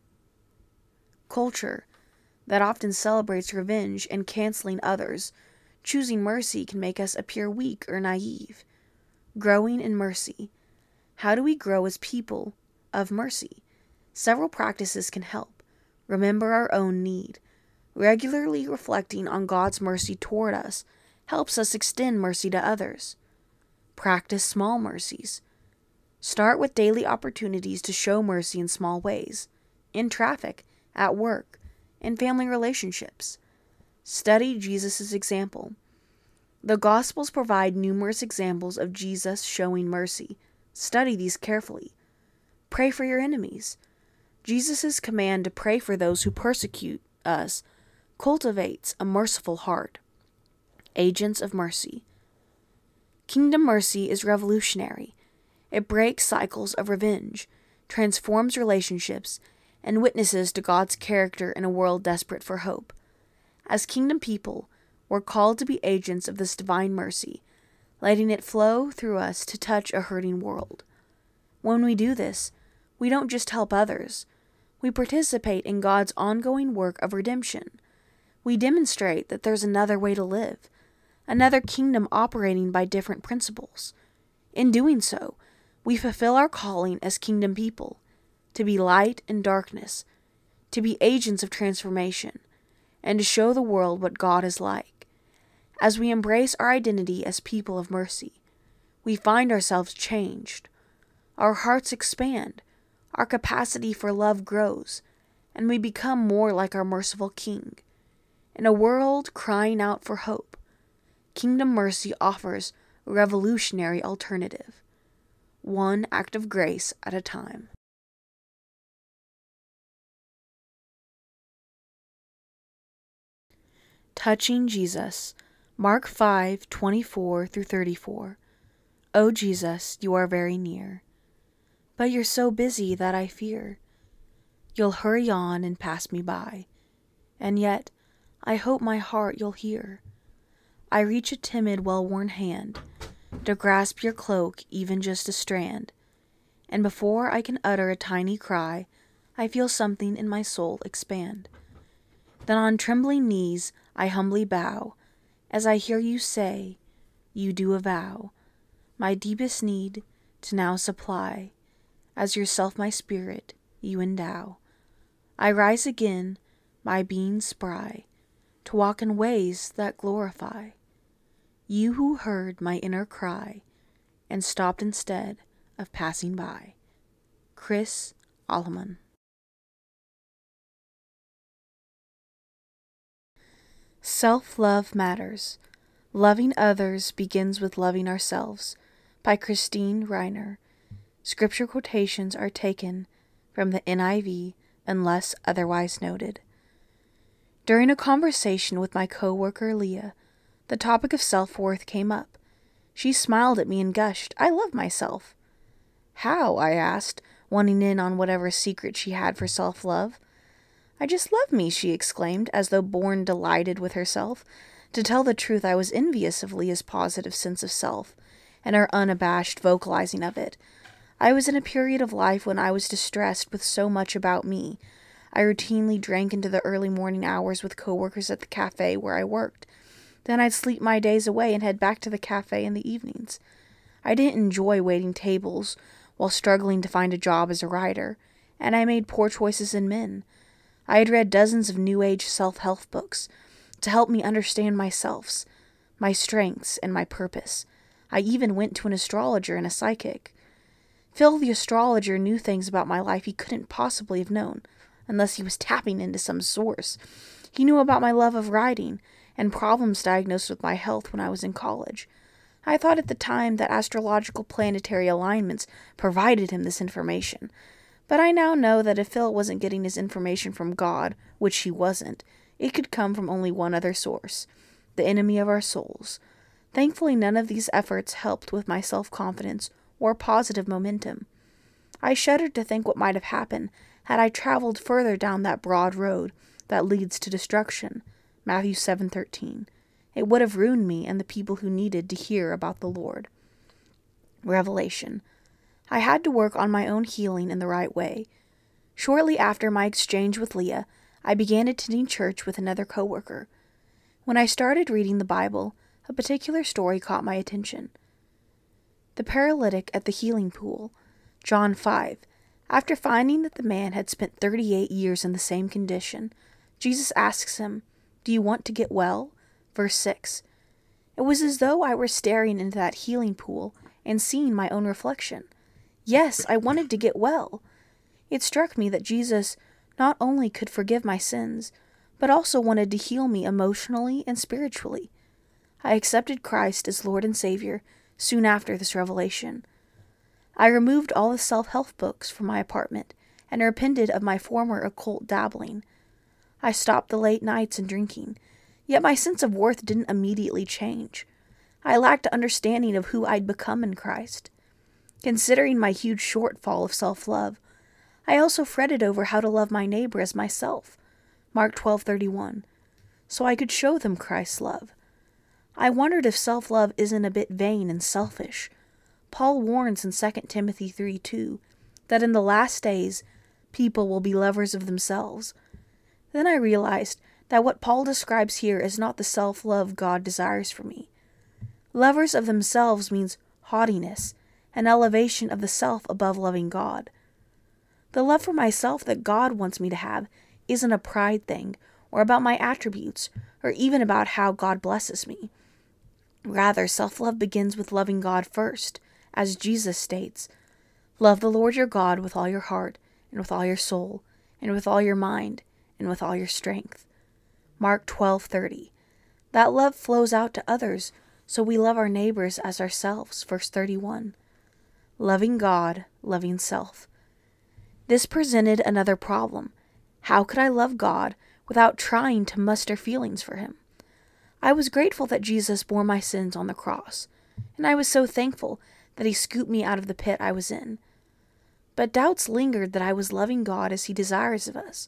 culture that often celebrates revenge and canceling others, choosing mercy can make us appear weak or naive. Growing in mercy. How do we grow as people of mercy? Several practices can help. Remember our own need. Regularly reflecting on God's mercy toward us helps us extend mercy to others. Practice small mercies. Start with daily opportunities to show mercy in small ways, in traffic, at work, in family relationships. Study Jesus' example. The Gospels provide numerous examples of Jesus showing mercy. Study these carefully. Pray for your enemies. Jesus' command to pray for those who persecute us cultivates a merciful heart. Agents of mercy. Kingdom mercy is revolutionary. It breaks cycles of revenge, transforms relationships, and witnesses to God's character in a world desperate for hope. As kingdom people, we're called to be agents of this divine mercy, letting it flow through us to touch a hurting world. When we do this, we don't just help others. We participate in God's ongoing work of redemption. We demonstrate that there's another way to live, another kingdom operating by different principles. In doing so, we fulfill our calling as kingdom people, to be light in darkness, to be agents of transformation, and to show the world what God is like. As we embrace our identity as people of mercy, we find ourselves changed. Our hearts expand, our capacity for love grows, and we become more like our merciful King. In a world crying out for hope, Kingdom Mercy offers a revolutionary alternative, one act of grace at a time. Touching Jesus, Mark five twenty-four through thirty-four. O Jesus, you are very near, but you're so busy that I fear you'll hurry on and pass me by, and yet I hope my heart you'll hear. I reach a timid, well-worn hand to grasp your cloak, even just a strand, and before I can utter a tiny cry, I feel something in my soul expand. Then on trembling knees I humbly bow, as I hear you say, you do avow, my deepest need to now supply, as yourself my spirit you endow. I rise again, my being spry, to walk in ways that glorify you who heard my inner cry, and stopped instead of passing by. Chris Alleman. Self-Love Matters. Loving Others Begins with Loving Ourselves by Christine Reiner. Scripture quotations are taken from the N I V unless otherwise noted. During a conversation with my coworker Leah, the topic of self-worth came up. She smiled at me and gushed, "I love myself." "How?" I asked, wanting in on whatever secret she had for self-love. "I just love me," she exclaimed, as though born delighted with herself. To tell the truth, I was envious of Leah's positive sense of self, and her unabashed vocalizing of it. I was in a period of life when I was distressed with so much about me. I routinely drank into the early morning hours with coworkers at the cafe where I worked. Then I'd sleep my days away and head back to the cafe in the evenings. I didn't enjoy waiting tables while struggling to find a job as a writer, and I made poor choices in men. I had read dozens of New Age self-help books to help me understand myself, my strengths, and my purpose. I even went to an astrologer and a psychic. Phil the astrologer knew things about my life he couldn't possibly have known, unless he was tapping into some source. He knew about my love of writing and problems diagnosed with my health when I was in college. I thought at the time that astrological planetary alignments provided him this information. But I now know that if Phil wasn't getting his information from God, which he wasn't, it could come from only one other source, the enemy of our souls. Thankfully, none of these efforts helped with my self-confidence or positive momentum. I shuddered to think what might have happened had I traveled further down that broad road that leads to destruction, Matthew seven thirteen. It would have ruined me and the people who needed to hear about the Lord. Revelation. I had to work on my own healing in the right way. Shortly after my exchange with Leah, I began attending church with another coworker. When I started reading the Bible, a particular story caught my attention. The paralytic at the healing pool, John five. After finding that the man had spent thirty-eight years in the same condition, Jesus asks him, "Do you want to get well?" Verse six. It was as though I were staring into that healing pool and seeing my own reflection. Yes, I wanted to get well. It struck me that Jesus not only could forgive my sins, but also wanted to heal me emotionally and spiritually. I accepted Christ as Lord and Savior soon after this revelation. I removed all the self-help books from my apartment and repented of my former occult dabbling. I stopped the late nights and drinking, yet my sense of worth didn't immediately change. I lacked understanding of who I'd become in Christ. Considering my huge shortfall of self-love, I also fretted over how to love my neighbor as myself, Mark twelve thirty-one, so I could show them Christ's love. I wondered if self-love isn't a bit vain and selfish. Paul warns in Second Timothy three two that in the last days people will be lovers of themselves. Then I realized that what Paul describes here is not the self-love God desires for me. Lovers of themselves means haughtiness, an elevation of the self above loving God. The love for myself that God wants me to have isn't a pride thing, or about my attributes, or even about how God blesses me. Rather, self-love begins with loving God first, as Jesus states, "Love the Lord your God with all your heart, and with all your soul, and with all your mind, and with all your strength." Mark twelve thirty. That love flows out to others, so we love our neighbors as ourselves, verse thirty-one. Loving God, loving self. This presented another problem. How could I love God without trying to muster feelings for him? I was grateful that Jesus bore my sins on the cross, and I was so thankful that he scooped me out of the pit I was in. But doubts lingered that I was loving God as he desires of us.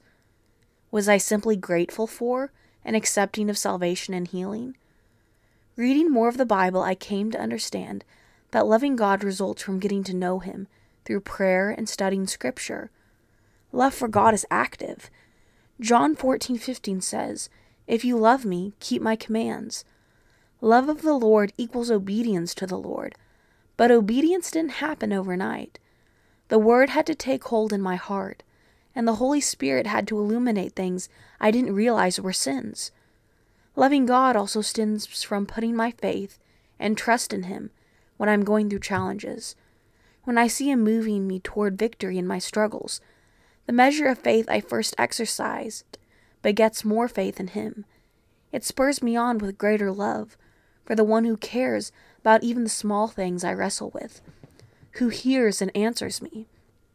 Was I simply grateful for and accepting of salvation and healing? Reading more of the Bible, I came to understand that loving God results from getting to know him through prayer and studying Scripture. Love for God is active. John fourteen fifteen says, "If you love me, keep my commands." Love of the Lord equals obedience to the Lord, but obedience didn't happen overnight. The Word had to take hold in my heart, and the Holy Spirit had to illuminate things I didn't realize were sins. Loving God also stems from putting my faith and trust in him when I'm going through challenges. When I see him moving me toward victory in my struggles, the measure of faith I first exercised begets more faith in him. It spurs me on with greater love for the one who cares about even the small things I wrestle with, who hears and answers me.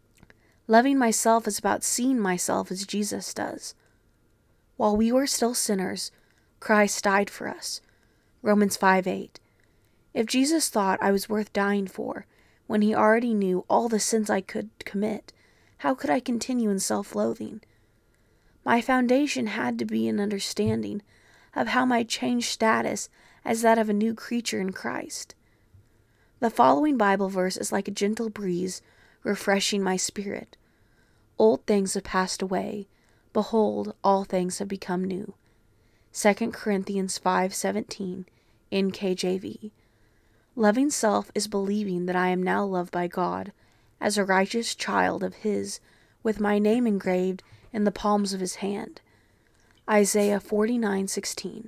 Loving myself is about seeing myself as Jesus does. While we were still sinners, Christ died for us. Romans five eight. If Jesus thought I was worth dying for, when he already knew all the sins I could commit, how could I continue in self-loathing? My foundation had to be an understanding of how my changed status as that of a new creature in Christ. The following Bible verse is like a gentle breeze, refreshing my spirit. Old things have passed away. Behold, all things have become new. Second Corinthians five seventeen, N K J V. Loving self is believing that I am now loved by God as a righteous child of His, with my name engraved in the palms of His hand. Isaiah forty-nine sixteen.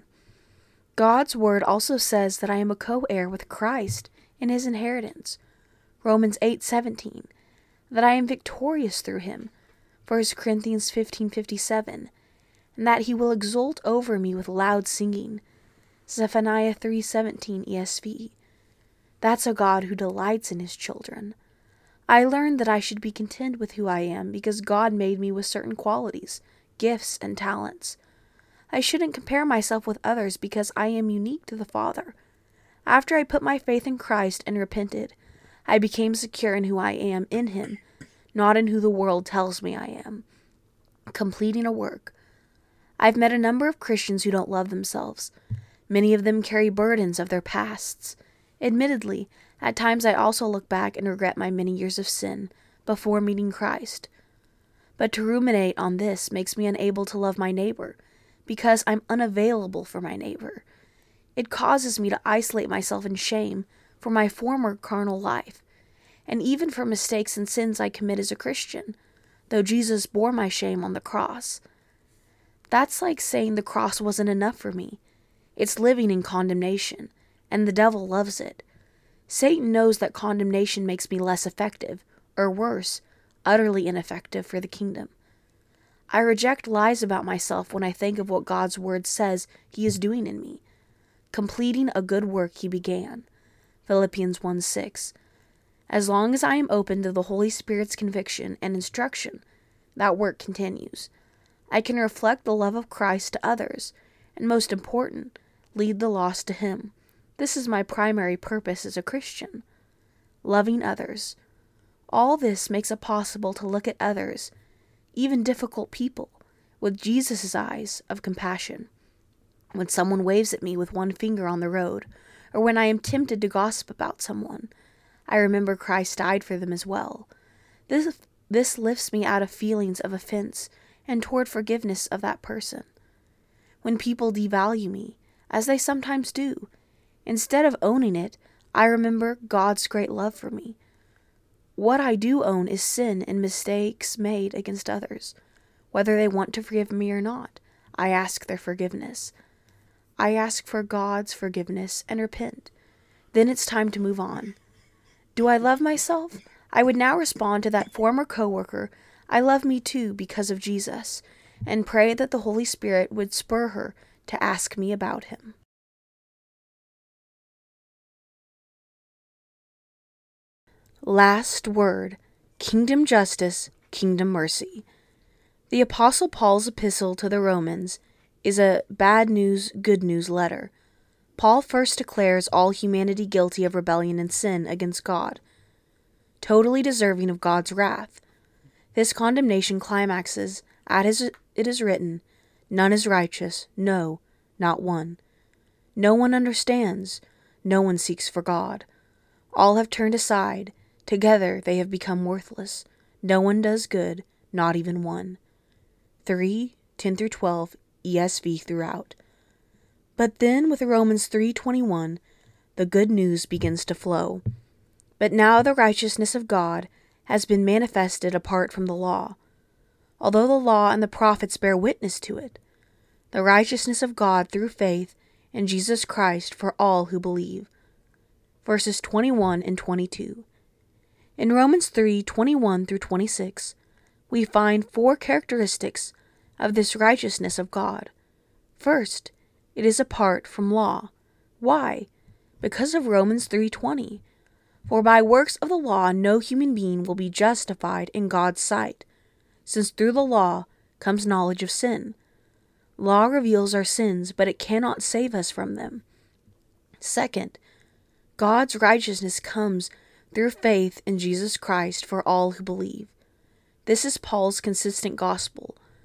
God's word also says that I am a co-heir with Christ in His inheritance. Romans eight seventeen. That I am victorious through Him. First Corinthians fifteen fifty-seven. And that He will exult over me with loud singing. Zephaniah three seventeen E S V. That's a God who delights in His children. I learned that I should be content with who I am because God made me with certain qualities, gifts, and talents. I shouldn't compare myself with others because I am unique to the Father. After I put my faith in Christ and repented, I became secure in who I am in Him, not in who the world tells me I am. Completing a work. I've met a number of Christians who don't love themselves. Many of them carry burdens of their pasts. Admittedly, at times I also look back and regret my many years of sin before meeting Christ. But to ruminate on this makes me unable to love my neighbor, because I'm unavailable for my neighbor. It causes me to isolate myself in shame for my former carnal life, and even for mistakes and sins I commit as a Christian, though Jesus bore my shame on the cross. That's like saying the cross wasn't enough for me. It's living in condemnation, and the devil loves it. Satan knows that condemnation makes me less effective, or worse, utterly ineffective for the kingdom. I reject lies about myself when I think of what God's word says He is doing in me, completing a good work He began. Philippians one six. As long as I am open to the Holy Spirit's conviction and instruction, that work continues. I can reflect the love of Christ to others, and most important, lead the lost to Him. This is my primary purpose as a Christian. Loving others. All this makes it possible to look at others, even difficult people, with Jesus' eyes of compassion. When someone waves at me with one finger on the road, or when I am tempted to gossip about someone, I remember Christ died for them as well. This, this lifts me out of feelings of offense and toward forgiveness of that person. When people devalue me, as they sometimes do, instead of owning it, I remember God's great love for me. What I do own is sin and mistakes made against others. Whether they want to forgive me or not, I ask their forgiveness. I ask for God's forgiveness and repent. Then it's time to move on. Do I love myself? I would now respond to that former coworker, I love me too because of Jesus, and pray that the Holy Spirit would spur her to ask me about Him. Last word. Kingdom justice, kingdom mercy. The Apostle Paul's epistle to the Romans is a bad news, good news letter. Paul first declares all humanity guilty of rebellion and sin against God, totally deserving of God's wrath. This condemnation climaxes at his, it is written, none is righteous, no, not one. No one understands, no one seeks for God. All have turned aside, together they have become worthless. No one does good, not even one. three, ten through twelve, E S V throughout. But then with Romans three twenty-one, the good news begins to flow. But now the righteousness of God has been manifested apart from the law, although the law and the prophets bear witness to it. The righteousness of God through faith in Jesus Christ for all who believe. Verses twenty-one and twenty-two. In Romans three twenty-one through twenty-six, we find four characteristics of this righteousness of God. First, it is apart from law. Why? Because of Romans three twenty. For by works of the law no human being will be justified in God's sight, since through the law comes knowledge of sin. Law reveals our sins, but it cannot save us from them. Second, God's righteousness comes through faith in Jesus Christ for all who believe. This is Paul's consistent gospel.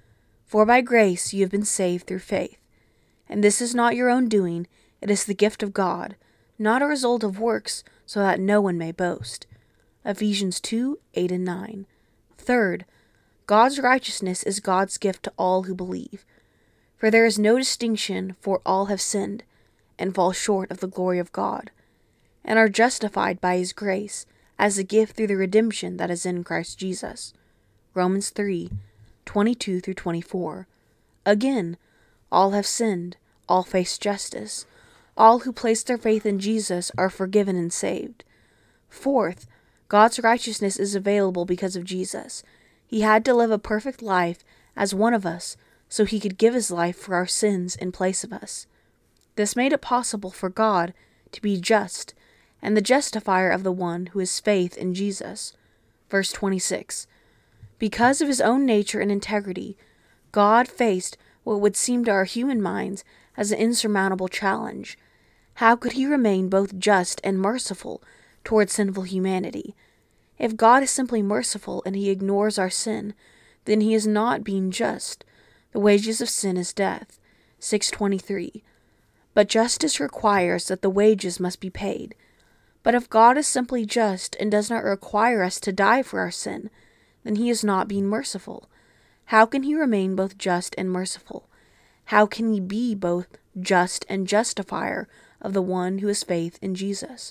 For by grace you have been saved through faith. And this is not your own doing, it is the gift of God, not a result of works, so that no one may boast. Ephesians two, eight and nine. Third, God's righteousness is God's gift to all who believe. For there is no distinction, for all have sinned, and fall short of the glory of God, and are justified by his grace, as a gift through the redemption that is in Christ Jesus. Romans three, twenty-two through twenty-four. Again, all have sinned, all face justice. All who place their faith in Jesus are forgiven and saved. Fourth, God's righteousness is available because of Jesus. He had to live a perfect life as one of us, so he could give his life for our sins in place of us. This made it possible for God to be just, and the justifier of the one who has faith in Jesus. Verse twenty-six. Because of his own nature and integrity, God faced what would seem to our human minds as an insurmountable challenge. How could he remain both just and merciful towards sinful humanity? If God is simply merciful and he ignores our sin, then he is not being just. The wages of sin is death. six twenty-three. But justice requires that the wages must be paid. But if God is simply just and does not require us to die for our sin, then he is not being merciful. How can he remain both just and merciful? How can he be both just and justifier of the one who has faith in Jesus?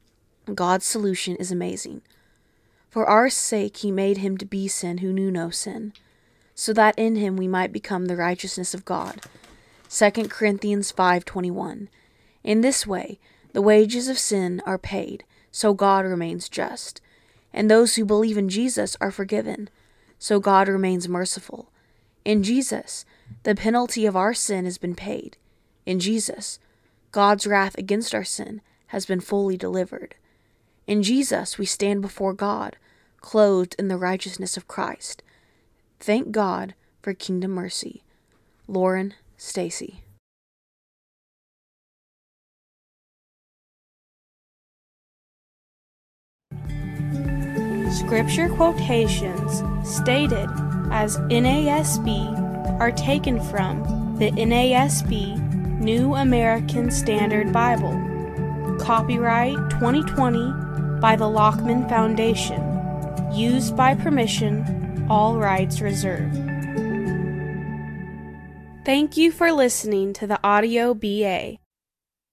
God's solution is amazing. For our sake he made him to be sin who knew no sin, so that in him we might become the righteousness of God. Second Corinthians five twenty-one. In this way, the wages of sin are paid, so God remains just. And those who believe in Jesus are forgiven, so God remains merciful. In Jesus, the penalty of our sin has been paid. In Jesus, God's wrath against our sin has been fully delivered. In Jesus, we stand before God, clothed in the righteousness of Christ. Thank God for kingdom mercy. Lauren Stacy. Scripture quotations stated as N A S B are taken from the N A S B New American Standard Bible. Copyright twenty twenty by the Lockman Foundation. Used by permission, all rights reserved. Thank you for listening to the Audio B A.